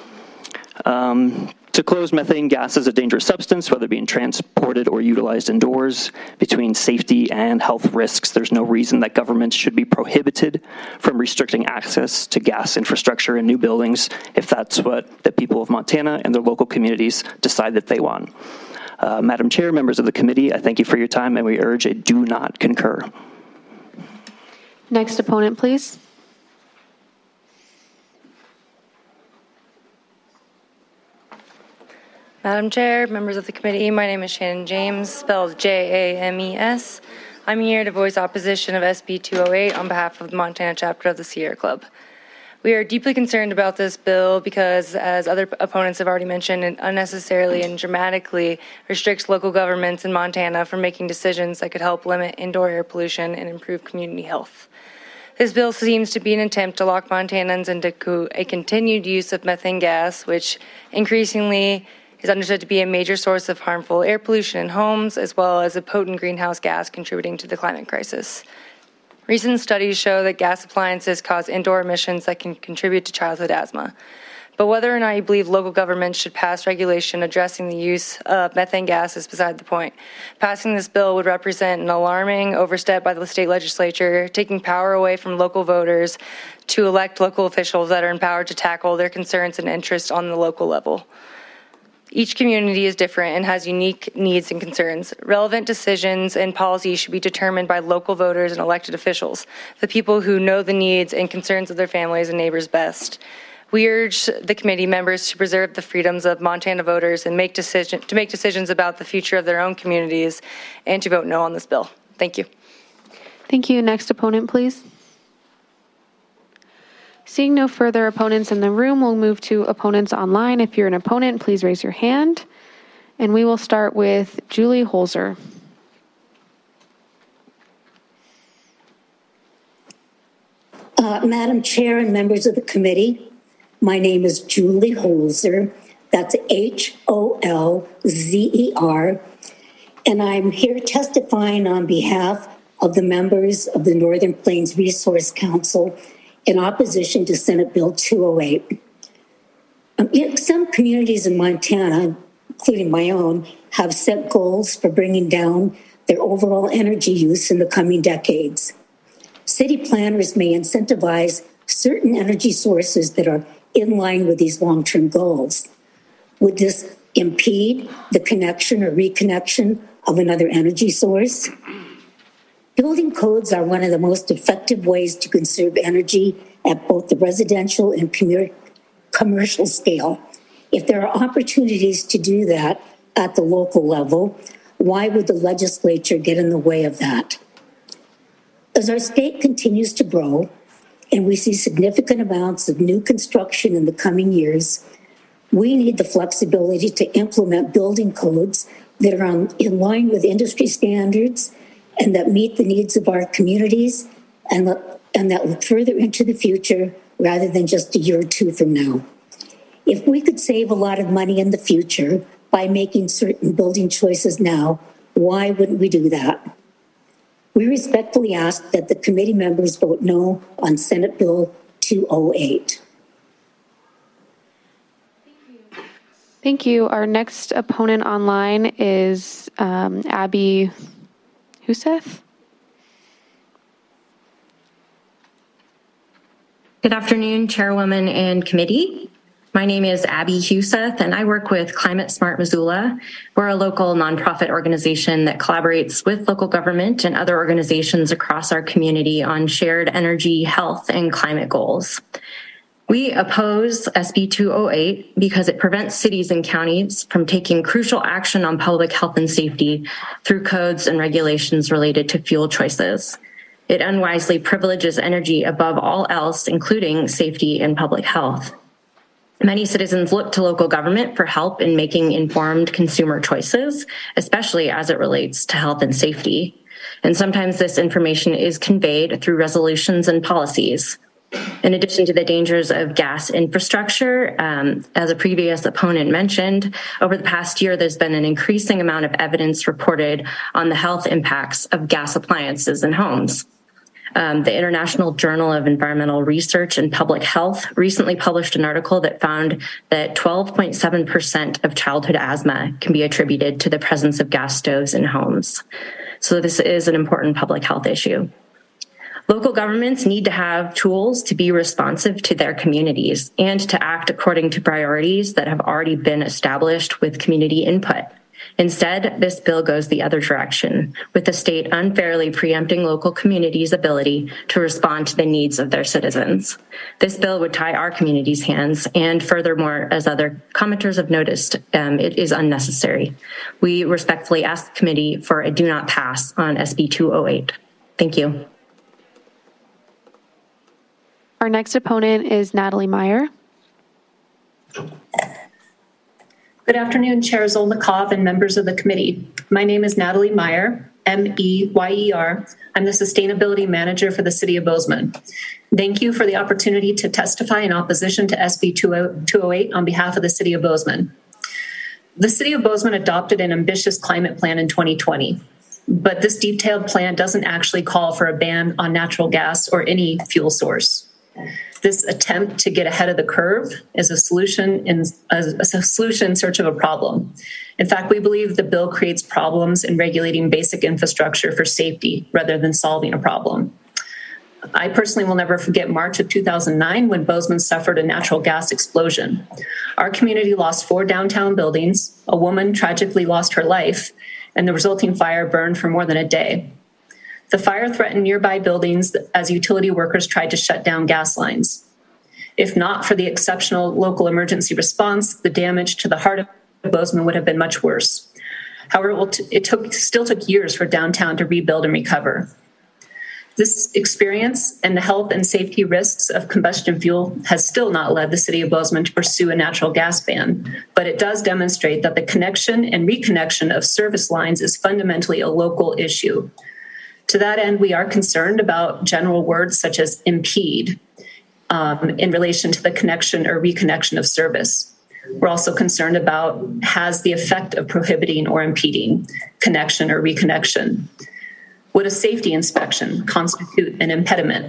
Speaker 21: To close, methane gas is a dangerous substance, whether being transported or utilized indoors. Between safety and health risks, there's no reason that governments should be prohibited from restricting access to gas infrastructure in new buildings if that's what the people of Montana and their local communities decide that they want. Madam Chair, members of the committee, I thank you for your time, and we urge a do not concur.
Speaker 1: Next opponent, please.
Speaker 3: Madam Chair, members of the committee, my name is Shannon James, spelled James. I'm here to voice opposition of SB 208 on behalf of the Montana chapter of the Sierra Club. We are deeply concerned about this bill because, as other opponents have already mentioned, it unnecessarily and dramatically restricts local governments in Montana from making decisions that could help limit indoor air pollution and improve community health. This bill seems to be an attempt to lock Montanans into a continued use of methane gas, which increasingly is understood to be a major source of harmful air pollution in homes, as well as a potent greenhouse gas contributing to the climate crisis. Recent studies show that gas appliances cause indoor emissions that can contribute to childhood asthma. But whether or not you believe local governments should pass regulation addressing the use of methane gas is beside the point. Passing this bill would represent an alarming overstep by the state legislature, taking power away from local voters to elect local officials that are empowered to tackle their concerns and interests on the local level. Each community is different and has unique needs and concerns. Relevant decisions and policies should be determined by local voters and elected officials, the people who know the needs and concerns of their families and neighbors best. We urge the committee members to preserve the freedoms of Montana voters and make decisions about the future of their own communities and to vote no on this bill. Thank you.
Speaker 1: Thank you. Next opponent, please. Seeing no further opponents in the room, we'll move to opponents online. If you're an opponent, please raise your hand. And we will start with Julie Holzer.
Speaker 6: Madam Chair and members of the committee, my name is Julie Holzer. That's Holzer. And I'm here testifying on behalf of the members of the Northern Plains Resource Council in opposition to Senate Bill 208. Some communities in Montana, including my own, have set goals for bringing down their overall energy use in the coming decades. City planners may incentivize certain energy sources that are in line with these long-term goals. Would this impede the connection or reconnection of another energy source? Building codes are one of the most effective ways to conserve energy at both the residential and commercial scale. If there are opportunities to do that at the local level, why would the legislature get in the way of that? As our state continues to grow and we see significant amounts of new construction in the coming years, we need the flexibility to implement building codes that are in line with industry standards and that meet the needs of our communities and that look further into the future rather than just a year or two from now. If we could save a lot of money in the future by making certain building choices now, why wouldn't we do that? We respectfully ask that the committee members vote no on Senate Bill 208.
Speaker 1: Thank you. Our next opponent online is Abby Huseth.
Speaker 22: Good afternoon, Chairwoman and committee. My name is Abby Huseth, and I work with Climate Smart Missoula. We're a local nonprofit organization that collaborates with local government and other organizations across our community on shared energy, health, and climate goals. We oppose SB 208 because it prevents cities and counties from taking crucial action on public health and safety through codes and regulations related to fuel choices. It unwisely privileges energy above all else, including safety and public health. Many citizens look to local government for help in making informed consumer choices, especially as it relates to health and safety. And sometimes this information is conveyed through resolutions and policies. In addition to the dangers of gas infrastructure, as a previous opponent mentioned, over the past year, there's been an increasing amount of evidence reported on the health impacts of gas appliances in homes. The International Journal of Environmental Research and Public Health recently published an article that found that 12.7% of childhood asthma can be attributed to the presence of gas stoves in homes. So this is an important public health issue. Local governments need to have tools to be responsive to their communities and to act according to priorities that have already been established with community input. Instead, this bill goes the other direction, with the state unfairly preempting local communities' ability to respond to the needs of their citizens. This bill would tie our community's hands, and furthermore, as other commenters have noticed, it is unnecessary. We respectfully ask the committee for a do not pass on SB 208. Thank you.
Speaker 1: Our next opponent is Natalie Meyer.
Speaker 7: Good afternoon, Chair Zolnikov and members of the committee. My name is Natalie Meyer, M-E-Y-E-R. I'm the Sustainability Manager for the City of Bozeman. Thank you for the opportunity to testify in opposition to SB 208 on behalf of the City of Bozeman. The City of Bozeman adopted an ambitious climate plan in 2020, but this detailed plan doesn't actually call for a ban on natural gas or any fuel source. This attempt to get ahead of the curve is a solution in search of a problem. In fact, we believe the bill creates problems in regulating basic infrastructure for safety rather than solving a problem. I personally will never forget March of 2009 when Bozeman suffered a natural gas explosion. Our community lost 4 downtown buildings, a woman tragically lost her life, and the resulting fire burned for more than a day. The fire threatened nearby buildings as utility workers tried to shut down gas lines. If not for the exceptional local emergency response, the damage to the heart of Bozeman would have been much worse. However, it still took years for downtown to rebuild and recover. This experience and the health and safety risks of combustion fuel has still not led the City of Bozeman to pursue a natural gas ban, but it does demonstrate that the connection and reconnection of service lines is fundamentally a local issue. To that end, we are concerned about general words such as impede in relation to the connection or reconnection of service. We're also concerned about has the effect of prohibiting or impeding connection or reconnection. Would a safety inspection constitute an impediment?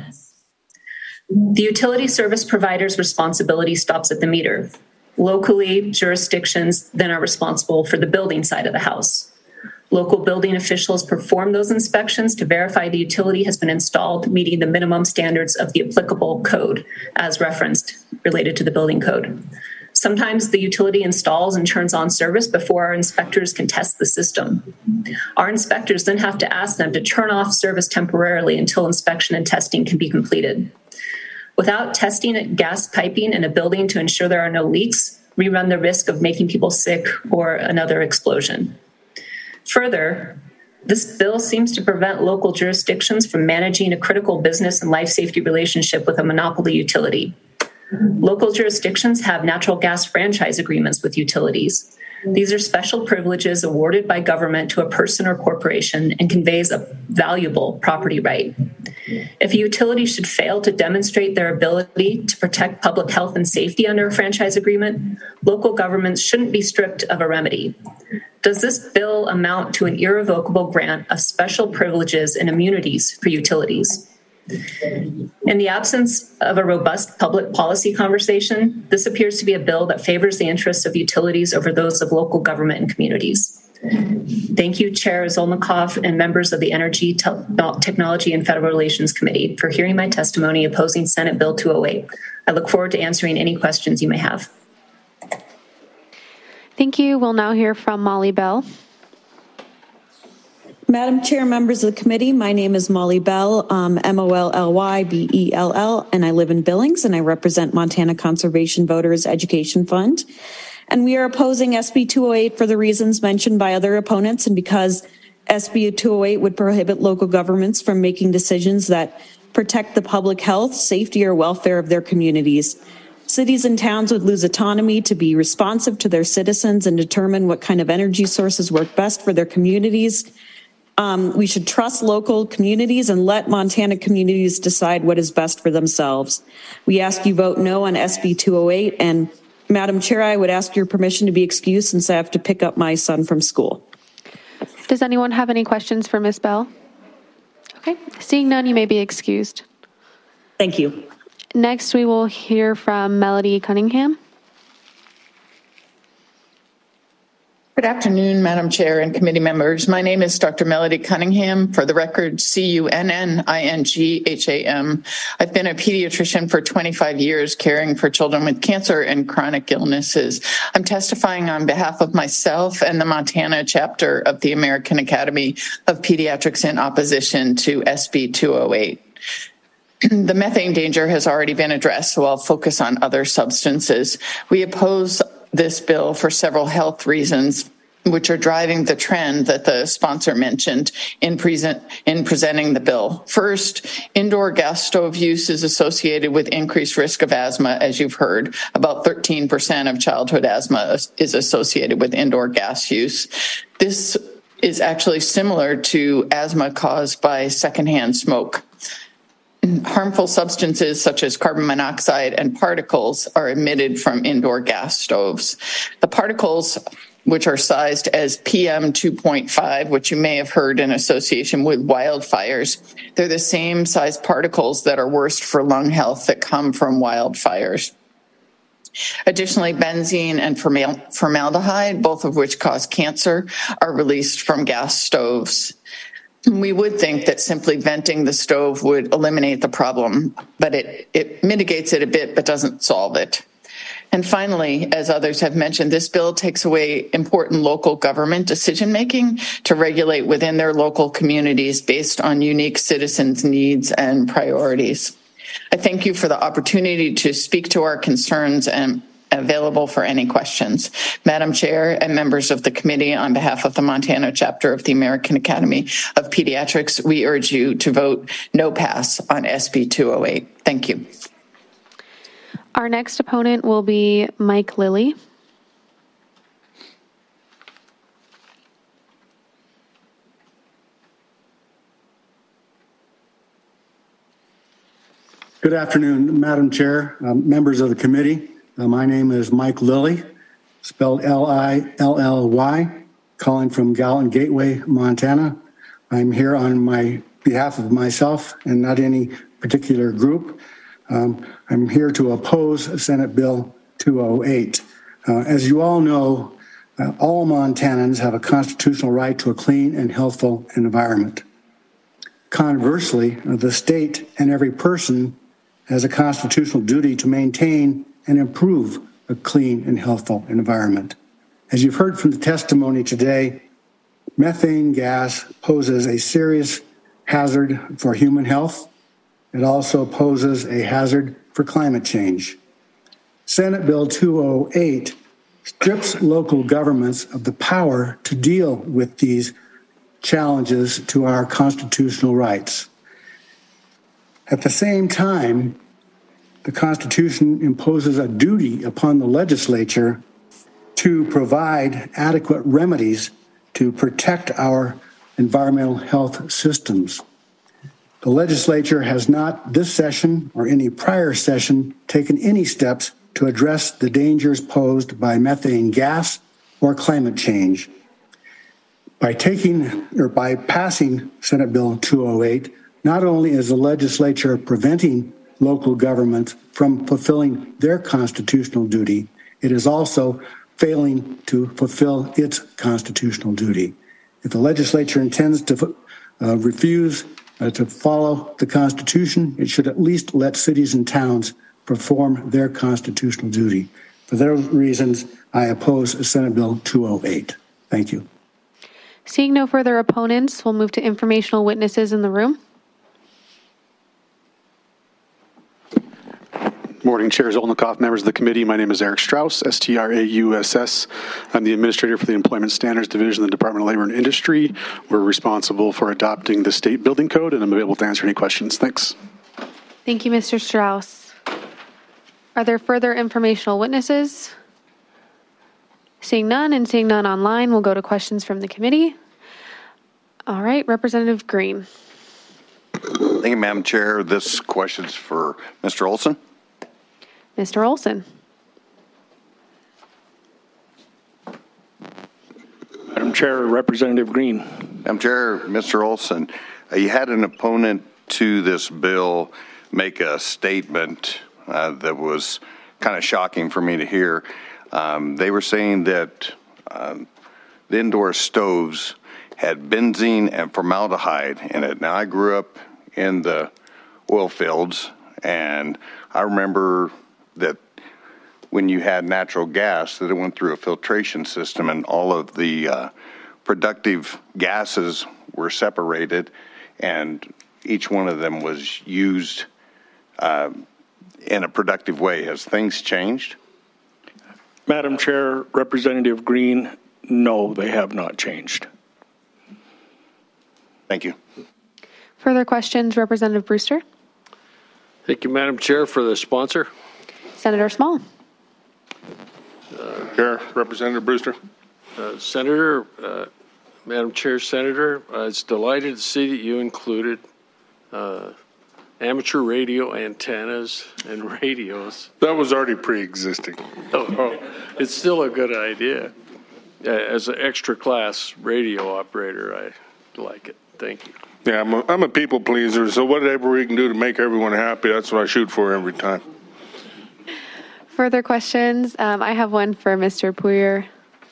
Speaker 7: The utility service provider's responsibility stops at the meter. Locally, jurisdictions then are responsible for the building side of the house. Local building officials perform those inspections to verify the utility has been installed, meeting the minimum standards of the applicable code, as referenced related to the building code. Sometimes the utility installs and turns on service before our inspectors can test the system. Our inspectors then have to ask them to turn off service temporarily until inspection and testing can be completed. Without testing gas piping in a building to ensure there are no leaks, we run the risk of making people sick or another explosion. Further, this bill seems to prevent local jurisdictions from managing a critical business and life safety relationship with a monopoly utility. Local jurisdictions have natural gas franchise agreements with utilities. These are special privileges awarded by government to a person or corporation and conveys a valuable property right. If a utility should fail to demonstrate their ability to protect public health and safety under a franchise agreement, local governments shouldn't be stripped of a remedy. Does this bill amount to an irrevocable grant of special privileges and immunities for utilities? In the absence of a robust public policy conversation, this appears to be a bill that favors the interests of utilities over those of local government and communities. Thank you, Chair Zolnikov and members of the Energy, Technology, and Federal Relations Committee for hearing my testimony opposing Senate Bill 208. I look forward to answering any questions you may have.
Speaker 1: Thank you. We'll now hear from Molly Bell.
Speaker 8: Madam Chair, members of the committee, my name is Molly Bell, MOLLYBELL, and I live in Billings, and I represent Montana Conservation Voters Education Fund. And we are opposing SB 208 for the reasons mentioned by other opponents, and because SB 208 would prohibit local governments from making decisions that protect the public health, safety, or welfare of their communities. Cities and towns would lose autonomy to be responsive to their citizens and determine what kind of energy sources work best for their communities. We should trust local communities and let Montana communities decide what is best for themselves. We ask you vote no on SB 208. And Madam Chair, I would ask your permission to be excused since I have to pick up my son from school.
Speaker 1: Does anyone have any questions for Ms. Bell? Okay, seeing none, you may be excused.
Speaker 8: Thank you.
Speaker 1: Next, we will hear from Melody Cunningham.
Speaker 4: Good afternoon, Madam Chair and committee members. My name is Dr. Melody Cunningham. For the record, Cunningham. I've been a pediatrician for 25 years, caring for children with cancer and chronic illnesses. I'm testifying on behalf of myself and the Montana chapter of the American Academy of Pediatrics in opposition to SB 208. The methane danger has already been addressed, so I'll focus on other substances. We oppose this bill for several health reasons, which are driving the trend that the sponsor mentioned in presenting the bill. First, indoor gas stove use is associated with increased risk of asthma, as you've heard. About 13% of childhood asthma is associated with indoor gas use. This is actually similar to asthma caused by secondhand smoke. Harmful substances such as carbon monoxide and particles are emitted from indoor gas stoves. The particles, which are sized as PM 2.5, which you may have heard in association with wildfires, they're the same size particles that are worst for lung health that come from wildfires. Additionally, benzene and formaldehyde, both of which cause cancer, are released from gas stoves. We would think that simply venting the stove would eliminate the problem, but it mitigates it a bit but doesn't solve it. And finally, as others have mentioned, this bill takes away important local government decision-making to regulate within their local communities based on unique citizens' needs and priorities. I thank you for the opportunity to speak to our concerns and available for any questions. Madam Chair and members of the committee, on behalf of the Montana chapter of the American Academy of Pediatrics, we urge you to vote no pass on SB 208. Thank you.
Speaker 1: Our next opponent will be Mike Lilly.
Speaker 13: Good afternoon, Madam Chair, members of the committee. My name is Mike Lilly, spelled Lilly, calling from Gallatin Gateway, Montana. I'm here on behalf of myself and not any particular group. I'm here to oppose Senate Bill 208. As you all know, all Montanans have a constitutional right to a clean and healthful environment. Conversely, the state and every person has a constitutional duty to maintain and improve a clean and healthful environment. As you've heard from the testimony today, methane gas poses a serious hazard for human health. It also poses a hazard for climate change. Senate Bill 208 strips local governments of the power to deal with these challenges to our constitutional rights. At the same time, the Constitution imposes a duty upon the legislature to provide adequate remedies to protect our environmental health systems. The legislature has not this session or any prior session taken any steps to address the dangers posed by methane gas or climate change. By passing Senate Bill 208, not only is the legislature preventing local governments from fulfilling their constitutional duty, it is also failing to fulfill its constitutional duty. If the legislature intends to refuse to follow the Constitution, it should at least let cities and towns perform their constitutional duty. For those reasons, I oppose Senate Bill 208. Thank you.
Speaker 1: Seeing no further opponents, we'll move to informational witnesses in the room.
Speaker 16: Morning, Chair Zolnikoff, members of the committee. My name is Eric Strauss, S-T-R-A-U-S-S. I'm the administrator for the Employment Standards Division of the Department of Labor and Industry. We're responsible for adopting the state building code, and I'm available to answer any questions. Thanks.
Speaker 1: Thank you, Mr. Strauss. Are there further informational witnesses? Seeing none and seeing none online, we'll go to questions from the committee. All right, Representative Green.
Speaker 5: Thank you, Madam Chair. This question's for Mr. Olson.
Speaker 1: Mr. Olson.
Speaker 5: Madam Chair, Representative Green. Madam Chair, Mr. Olson, you had an opponent to this bill make a statement that was kind of shocking for me to hear. They were saying that the indoor stoves had benzene and formaldehyde in it. Now, I grew up in the oil fields, and I remember that when you had natural gas, that it went through a filtration system, and all of the productive gases were separated, and each one of them was used in a productive way. Has things changed?
Speaker 10: Madam Chair, Representative Green, no, they have not changed.
Speaker 5: Thank you.
Speaker 1: Further questions, Representative Brewster?
Speaker 23: Thank you, Madam Chair, for the sponsor.
Speaker 1: Senator Small.
Speaker 24: Chair, Representative Brewster.
Speaker 23: Senator, Madam Chair, Senator, it's delighted to see that you included amateur radio antennas and radios.
Speaker 24: That was already pre-existing.
Speaker 23: Oh, it's still a good idea. As an extra class radio operator, I like it. Thank you.
Speaker 24: Yeah, I'm a people pleaser, so whatever we can do to make everyone happy, that's what I shoot for every time.
Speaker 1: Further questions? I have one for Mr. Poirier.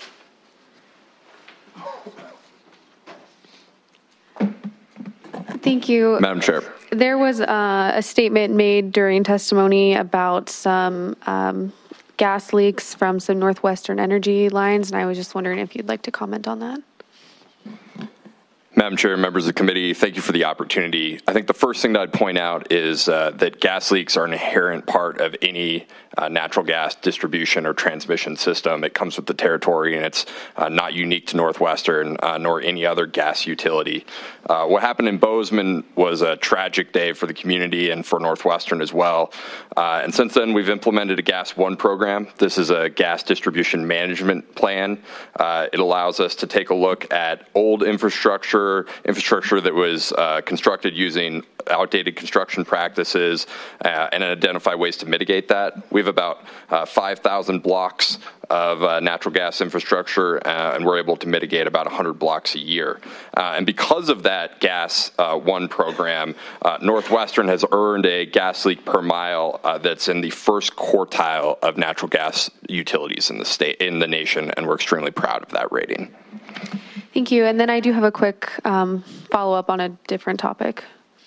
Speaker 1: Thank you.
Speaker 11: Madam Chair.
Speaker 1: There was a statement made during testimony about some gas leaks from some Northwestern Energy lines, and I was just wondering if you'd like to comment on that.
Speaker 11: Madam Chair, members of the committee, thank you for the opportunity. I think the first thing that I'd point out is that gas leaks are an inherent part of any natural gas distribution or transmission system. It comes with the territory, and it's not unique to Northwestern nor any other gas utility. What happened in Bozeman was a tragic day for the community and for Northwestern as well. And since then, we've implemented a Gas One program. This is a gas distribution management plan. It allows us to take a look at old infrastructure that was constructed using outdated construction practices and identify ways to mitigate that. We have about 5,000 blocks of natural gas infrastructure, and we're able to mitigate about 100 blocks a year. And because of that Gas One program, Northwestern has earned a gas leak per mile that's in the first quartile of natural gas utilities in the state, in the nation, and we're extremely proud of that rating.
Speaker 1: Thank you. And then I do have a quick follow-up on a different topic.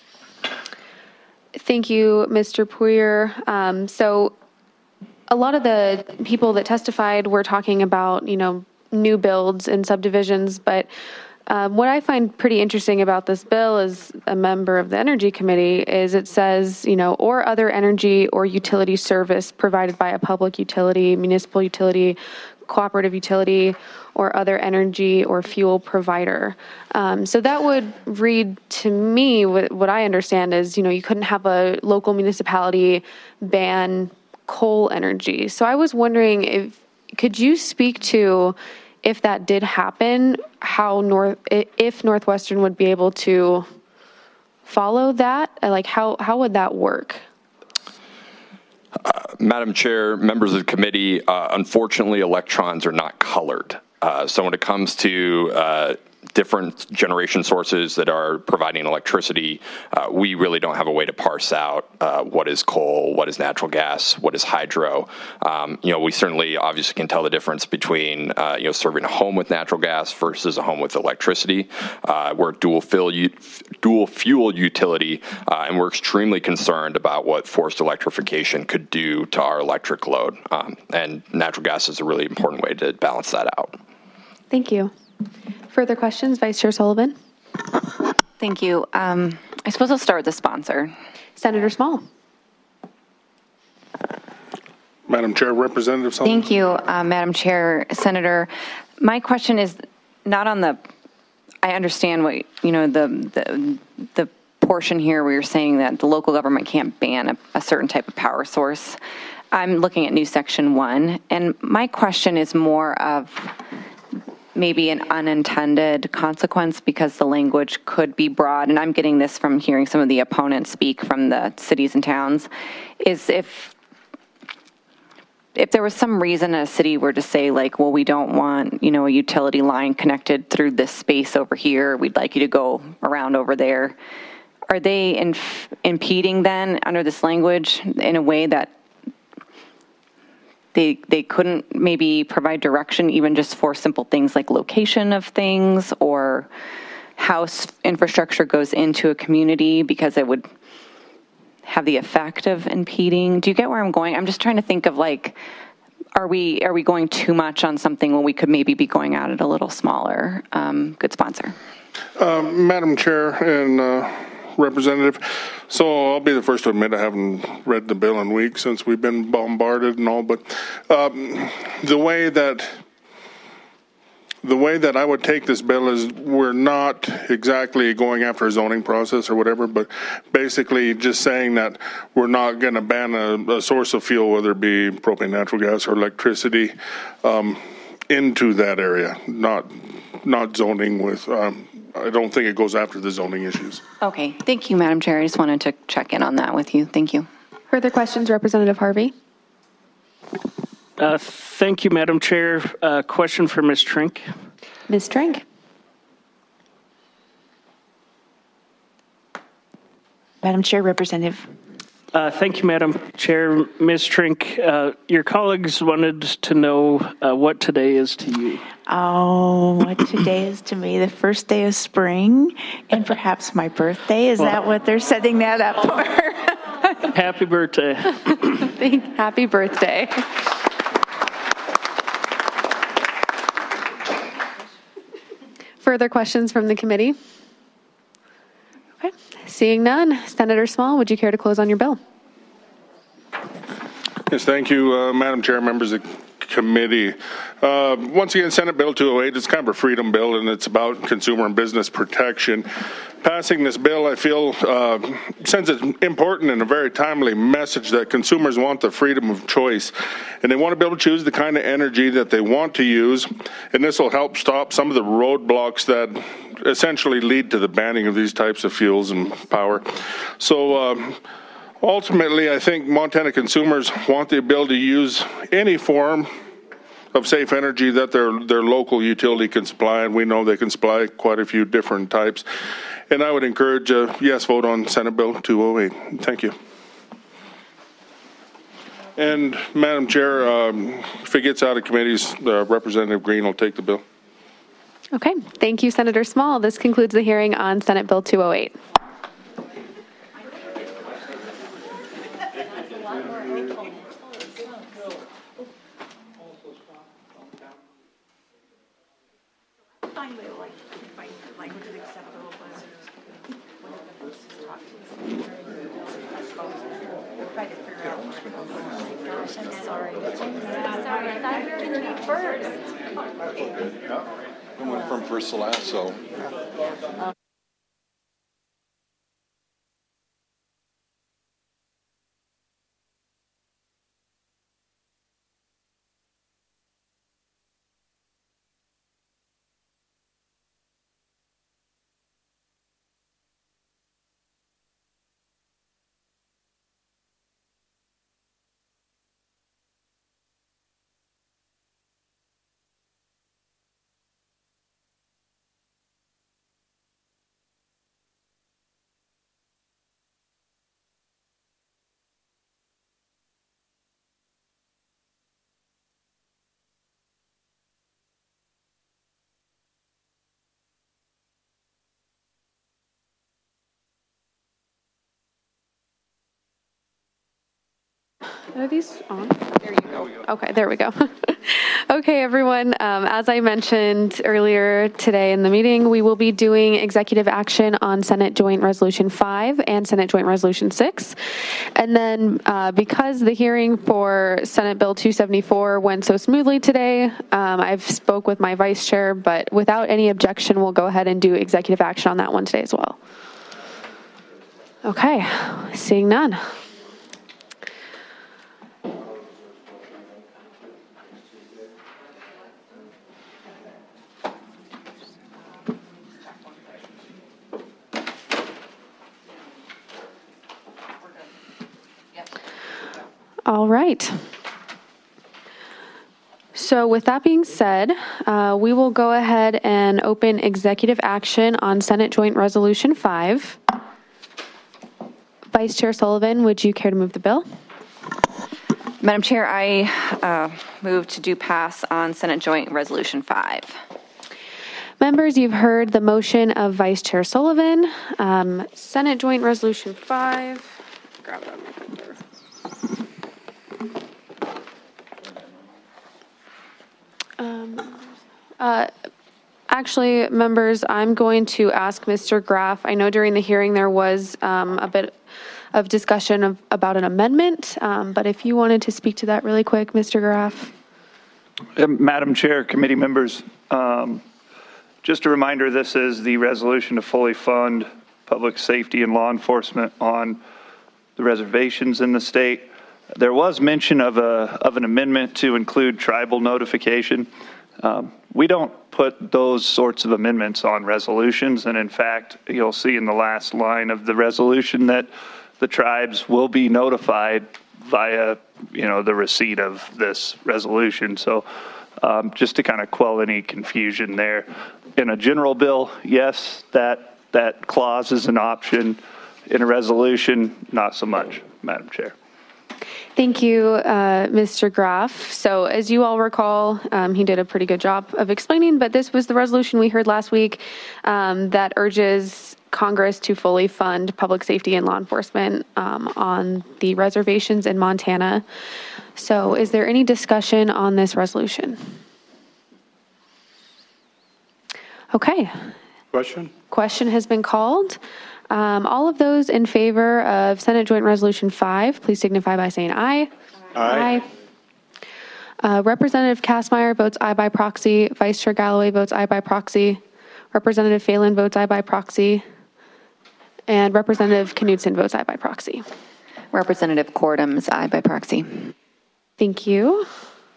Speaker 1: Thank you, Mr. Poirier. So a lot of the people that testified were talking about, new builds and subdivisions, but what I find pretty interesting about this bill as a member of the Energy Committee is it says, or other energy or utility service provided by a public utility, municipal utility, cooperative utility, or other energy or fuel provider. So that would read to me, what I understand is, you couldn't have a local municipality ban coal energy. So I was wondering could you speak to, if that did happen, if Northwestern would be able to follow that? Like, how would that work?
Speaker 11: Madam Chair, members of the committee, unfortunately, electrons are not colored. So when it comes to different generation sources that are providing electricity, we really don't have a way to parse out what is coal, what is natural gas, what is hydro. We certainly obviously can tell the difference between serving a home with natural gas versus a home with electricity. We're a dual fuel utility, and we're extremely concerned about what forced electrification could do to our electric load. And natural gas is a really important way to balance that out.
Speaker 1: Thank you. Further questions, Vice Chair Sullivan?
Speaker 25: Thank you. I suppose I'll start with the sponsor.
Speaker 1: Senator Small.
Speaker 24: Madam Chair, Representative Sullivan.
Speaker 25: Thank you, Madam Chair, Senator. My question is not on I understand what, the portion here where you're saying that the local government can't ban a certain type of power source. I'm looking at new Section 1, and my question is more of maybe an unintended consequence because the language could be broad, and I'm getting this from hearing some of the opponents speak from the cities and towns, is if there was some reason a city were to say like, well, we don't want, you know, a utility line connected through this space over here, we'd like you to go around over there. Are they impeding then under this language in a way that they couldn't maybe provide direction even just for simple things like location of things or how infrastructure goes into a community because it would have the effect of impeding? Do you get where I'm going? I'm just trying to think of like, are we going too much on something when we could maybe be going at it a little smaller? Good sponsor.
Speaker 24: Madam Chair and Representative, so I'll be the first to admit I haven't read the bill in weeks since we've been bombarded and all, but the way that I would take this bill is we're not exactly going after a zoning process or whatever, but basically just saying that we're not going to ban a source of fuel, whether it be propane, natural gas, or electricity, into that area, not zoning with, I don't think it goes after the zoning issues.
Speaker 25: Okay, thank you, Madam Chair. I just wanted to check in on that with you. Thank you.
Speaker 1: Further questions, Representative Harvey?
Speaker 23: Thank you, Madam Chair. Question for Ms. Trink.
Speaker 1: Ms. Trink.
Speaker 12: Madam Chair, Representative.
Speaker 23: Thank you, Madam Chair. Ms. Trink, your colleagues wanted to know what today is to you.
Speaker 12: Oh, what today is to me, the first day of spring and perhaps my birthday. Is that what they're setting that up for?
Speaker 23: Happy birthday.
Speaker 1: Happy birthday. Further questions from the committee? Okay. Seeing none, Senator Small, would you care to close on your bill?
Speaker 24: Yes, thank you, Madam Chair, members of the committee. Once again, Senate Bill 208 is kind of a freedom bill, and it's about consumer and business protection. Passing this bill, I feel, sends an important and a very timely message that consumers want the freedom of choice, and they want to be able to choose the kind of energy that they want to use, and this will help stop some of the roadblocks that essentially lead to the banning of these types of fuels and power. So ultimately, I think Montana consumers want the ability to use any form of safe energy that their local utility can supply, and we know they can supply quite a few different types. And I would encourage a yes vote on Senate Bill 208. Thank you. And Madam Chair, if it gets out of committees, Representative Green will take the bill.
Speaker 1: Okay, thank you, Senator Small. This concludes the hearing on Senate Bill 208.
Speaker 12: I'm sorry.
Speaker 14: I thought we were going to be first.
Speaker 15: We went from first to last, so.
Speaker 1: Are these on? There you go. Okay, there we go. Okay, everyone. As I mentioned earlier today in the meeting, we will be doing executive action on Senate Joint Resolution 5 and Senate Joint Resolution 6. And then because the hearing for Senate Bill 274 went so smoothly today, I've spoke with my vice chair, but without any objection, we'll go ahead and do executive action on that one today as well. Okay, seeing none. All right. So with that being said, we will go ahead and open executive action on Senate Joint Resolution 5. Vice Chair Sullivan, would you care to move the bill?
Speaker 25: Madam Chair, I move to do pass on Senate Joint Resolution 5.
Speaker 1: Members, you've heard the motion of Vice Chair Sullivan. Senate Joint Resolution 5. Grab that Actually, members, I'm going to ask Mr. Graff. I know during the hearing there was a bit of discussion about an amendment, but if you wanted to speak to that really quick, Mr. Graff.
Speaker 9: Madam Chair, committee members, just a reminder, this is the resolution to fully fund public safety and law enforcement on the reservations in the state. There was mention of an amendment to include tribal notification. We don't put those sorts of amendments on resolutions, and in fact, you'll see in the last line of the resolution that the tribes will be notified via, the receipt of this resolution. So just to kind of quell any confusion there. In a general bill, yes, that clause is an option. In a resolution, not so much, Madam Chair.
Speaker 1: Thank you, Mr. Graff. So as you all recall, he did a pretty good job of explaining, but this was the resolution we heard last week that urges Congress to fully fund public safety and law enforcement on the reservations in Montana. So is there any discussion on this resolution? Okay. Question has been called. All of those in favor of Senate Joint Resolution 5, please signify by saying aye. Aye. Representative Kastmeyer votes aye by proxy. Vice Chair Galloway votes aye by proxy. Representative Phelan votes aye by proxy. And Representative Knudsen votes aye by proxy.
Speaker 25: Representative Cordum is aye by proxy.
Speaker 1: Thank you.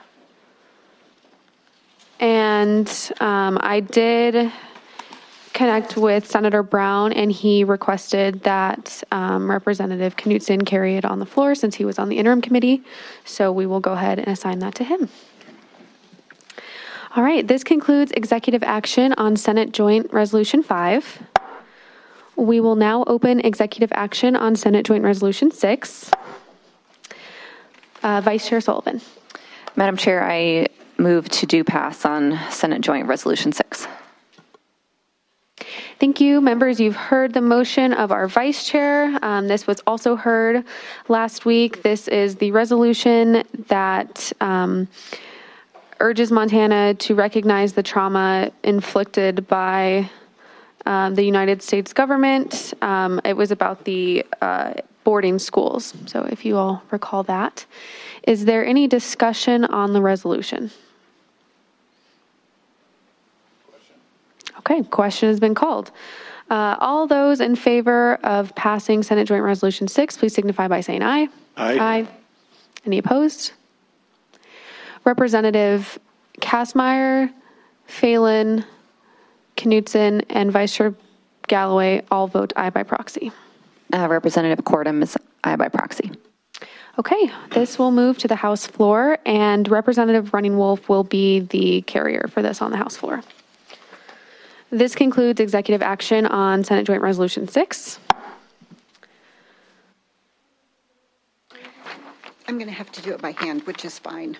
Speaker 1: And I did connect with Senator Brown, and he requested that Representative Knudsen carry it on the floor since he was on the interim committee. So we will go ahead and assign that to him. All right, this concludes executive action on Senate Joint Resolution 5. We will now open executive action on Senate Joint Resolution 6. Vice Chair Sullivan.
Speaker 25: Madam Chair, I move to do pass on Senate Joint Resolution 6.
Speaker 1: Thank you. Members, you've heard the motion of our vice chair. This was also heard last week. This is the resolution that urges Montana to recognize the trauma inflicted by the United States government. It was about the boarding schools. So if you all recall that. Is there any discussion on the resolution? Okay, question has been called. All those in favor of passing Senate Joint Resolution 6, please signify by saying aye. Aye. Any opposed? Representative Kastmeyer, Phelan, Knudsen, and Vice Chair Galloway all vote aye by proxy.
Speaker 25: Representative Cordum is aye by proxy.
Speaker 1: Okay, this will move to the House floor, and Representative Running Wolf will be the carrier for this on the House floor. This concludes executive action on Senate Joint Resolution 6.
Speaker 15: I'm going to have to do it by hand, which is fine.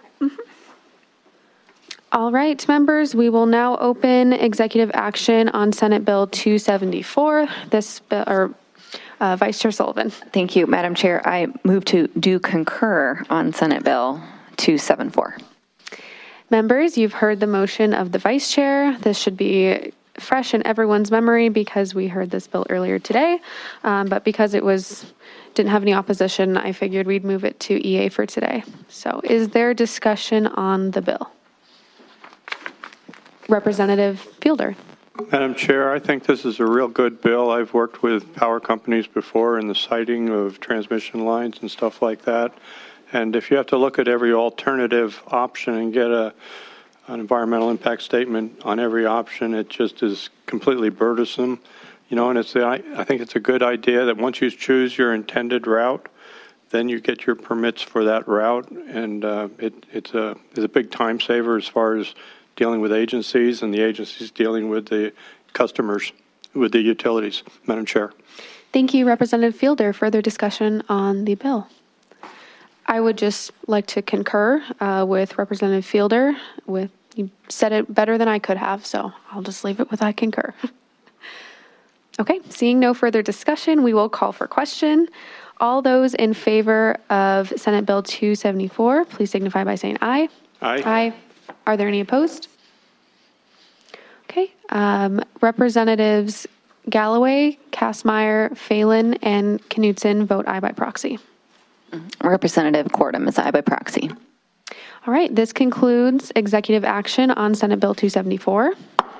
Speaker 1: All right, members, we will now open executive action on Senate Bill 274. This bill, Vice Chair Sullivan.
Speaker 25: Thank you, Madam Chair. I move to do concur on Senate Bill 274.
Speaker 1: Members, you've heard the motion of the Vice Chair. This should be fresh in everyone's memory because we heard this bill earlier today. But because it didn't have any opposition, I figured we'd move it to EA for today. So is there discussion on the bill? Representative Fielder.
Speaker 23: Madam Chair, I think this is a real good bill. I've worked with power companies before in the siting of transmission lines and stuff like that. And if you have to look at every alternative option and get an environmental impact statement on every option, it just is completely burdensome. And I think it's a good idea that once you choose your intended route, then you get your permits for that route, and it's a big time saver as far as dealing with agencies and the agencies dealing with the customers, with the utilities. Madam Chair.
Speaker 1: Thank you, Representative Fielder. Further discussion on the bill? I would just like to concur with Representative Fielder. You said it better than I could have, so I'll just leave it with I concur. Okay, seeing no further discussion, we will call for question. All those in favor of Senate Bill 274, please signify by saying aye.
Speaker 23: Aye.
Speaker 1: Aye. Are there any opposed? Okay. Representatives Galloway, Kastmeyer, Phelan, and Knutson vote aye by proxy.
Speaker 25: Representative Cordum is aye by proxy.
Speaker 1: All right. This concludes executive action on Senate Bill 274.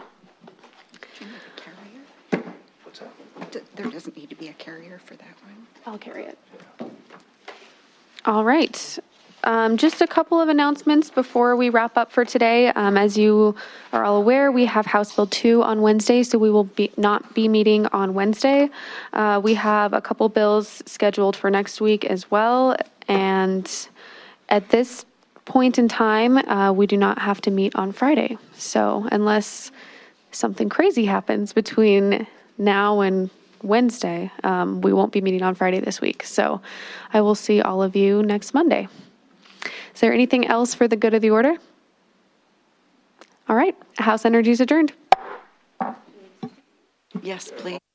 Speaker 15: There doesn't need to be a carrier for that one.
Speaker 1: I'll carry it. All right. Just a couple of announcements before we wrap up for today. As you are all aware, we have House Bill 2 on Wednesday, so we will not be meeting on Wednesday. We have a couple bills scheduled for next week as well. And at this point in time, we do not have to meet on Friday. So unless something crazy happens between now and Wednesday, we won't be meeting on Friday this week. So I will see all of you next Monday. Is there anything else for the good of the order? All right. House Energy is adjourned.
Speaker 15: Yes, please.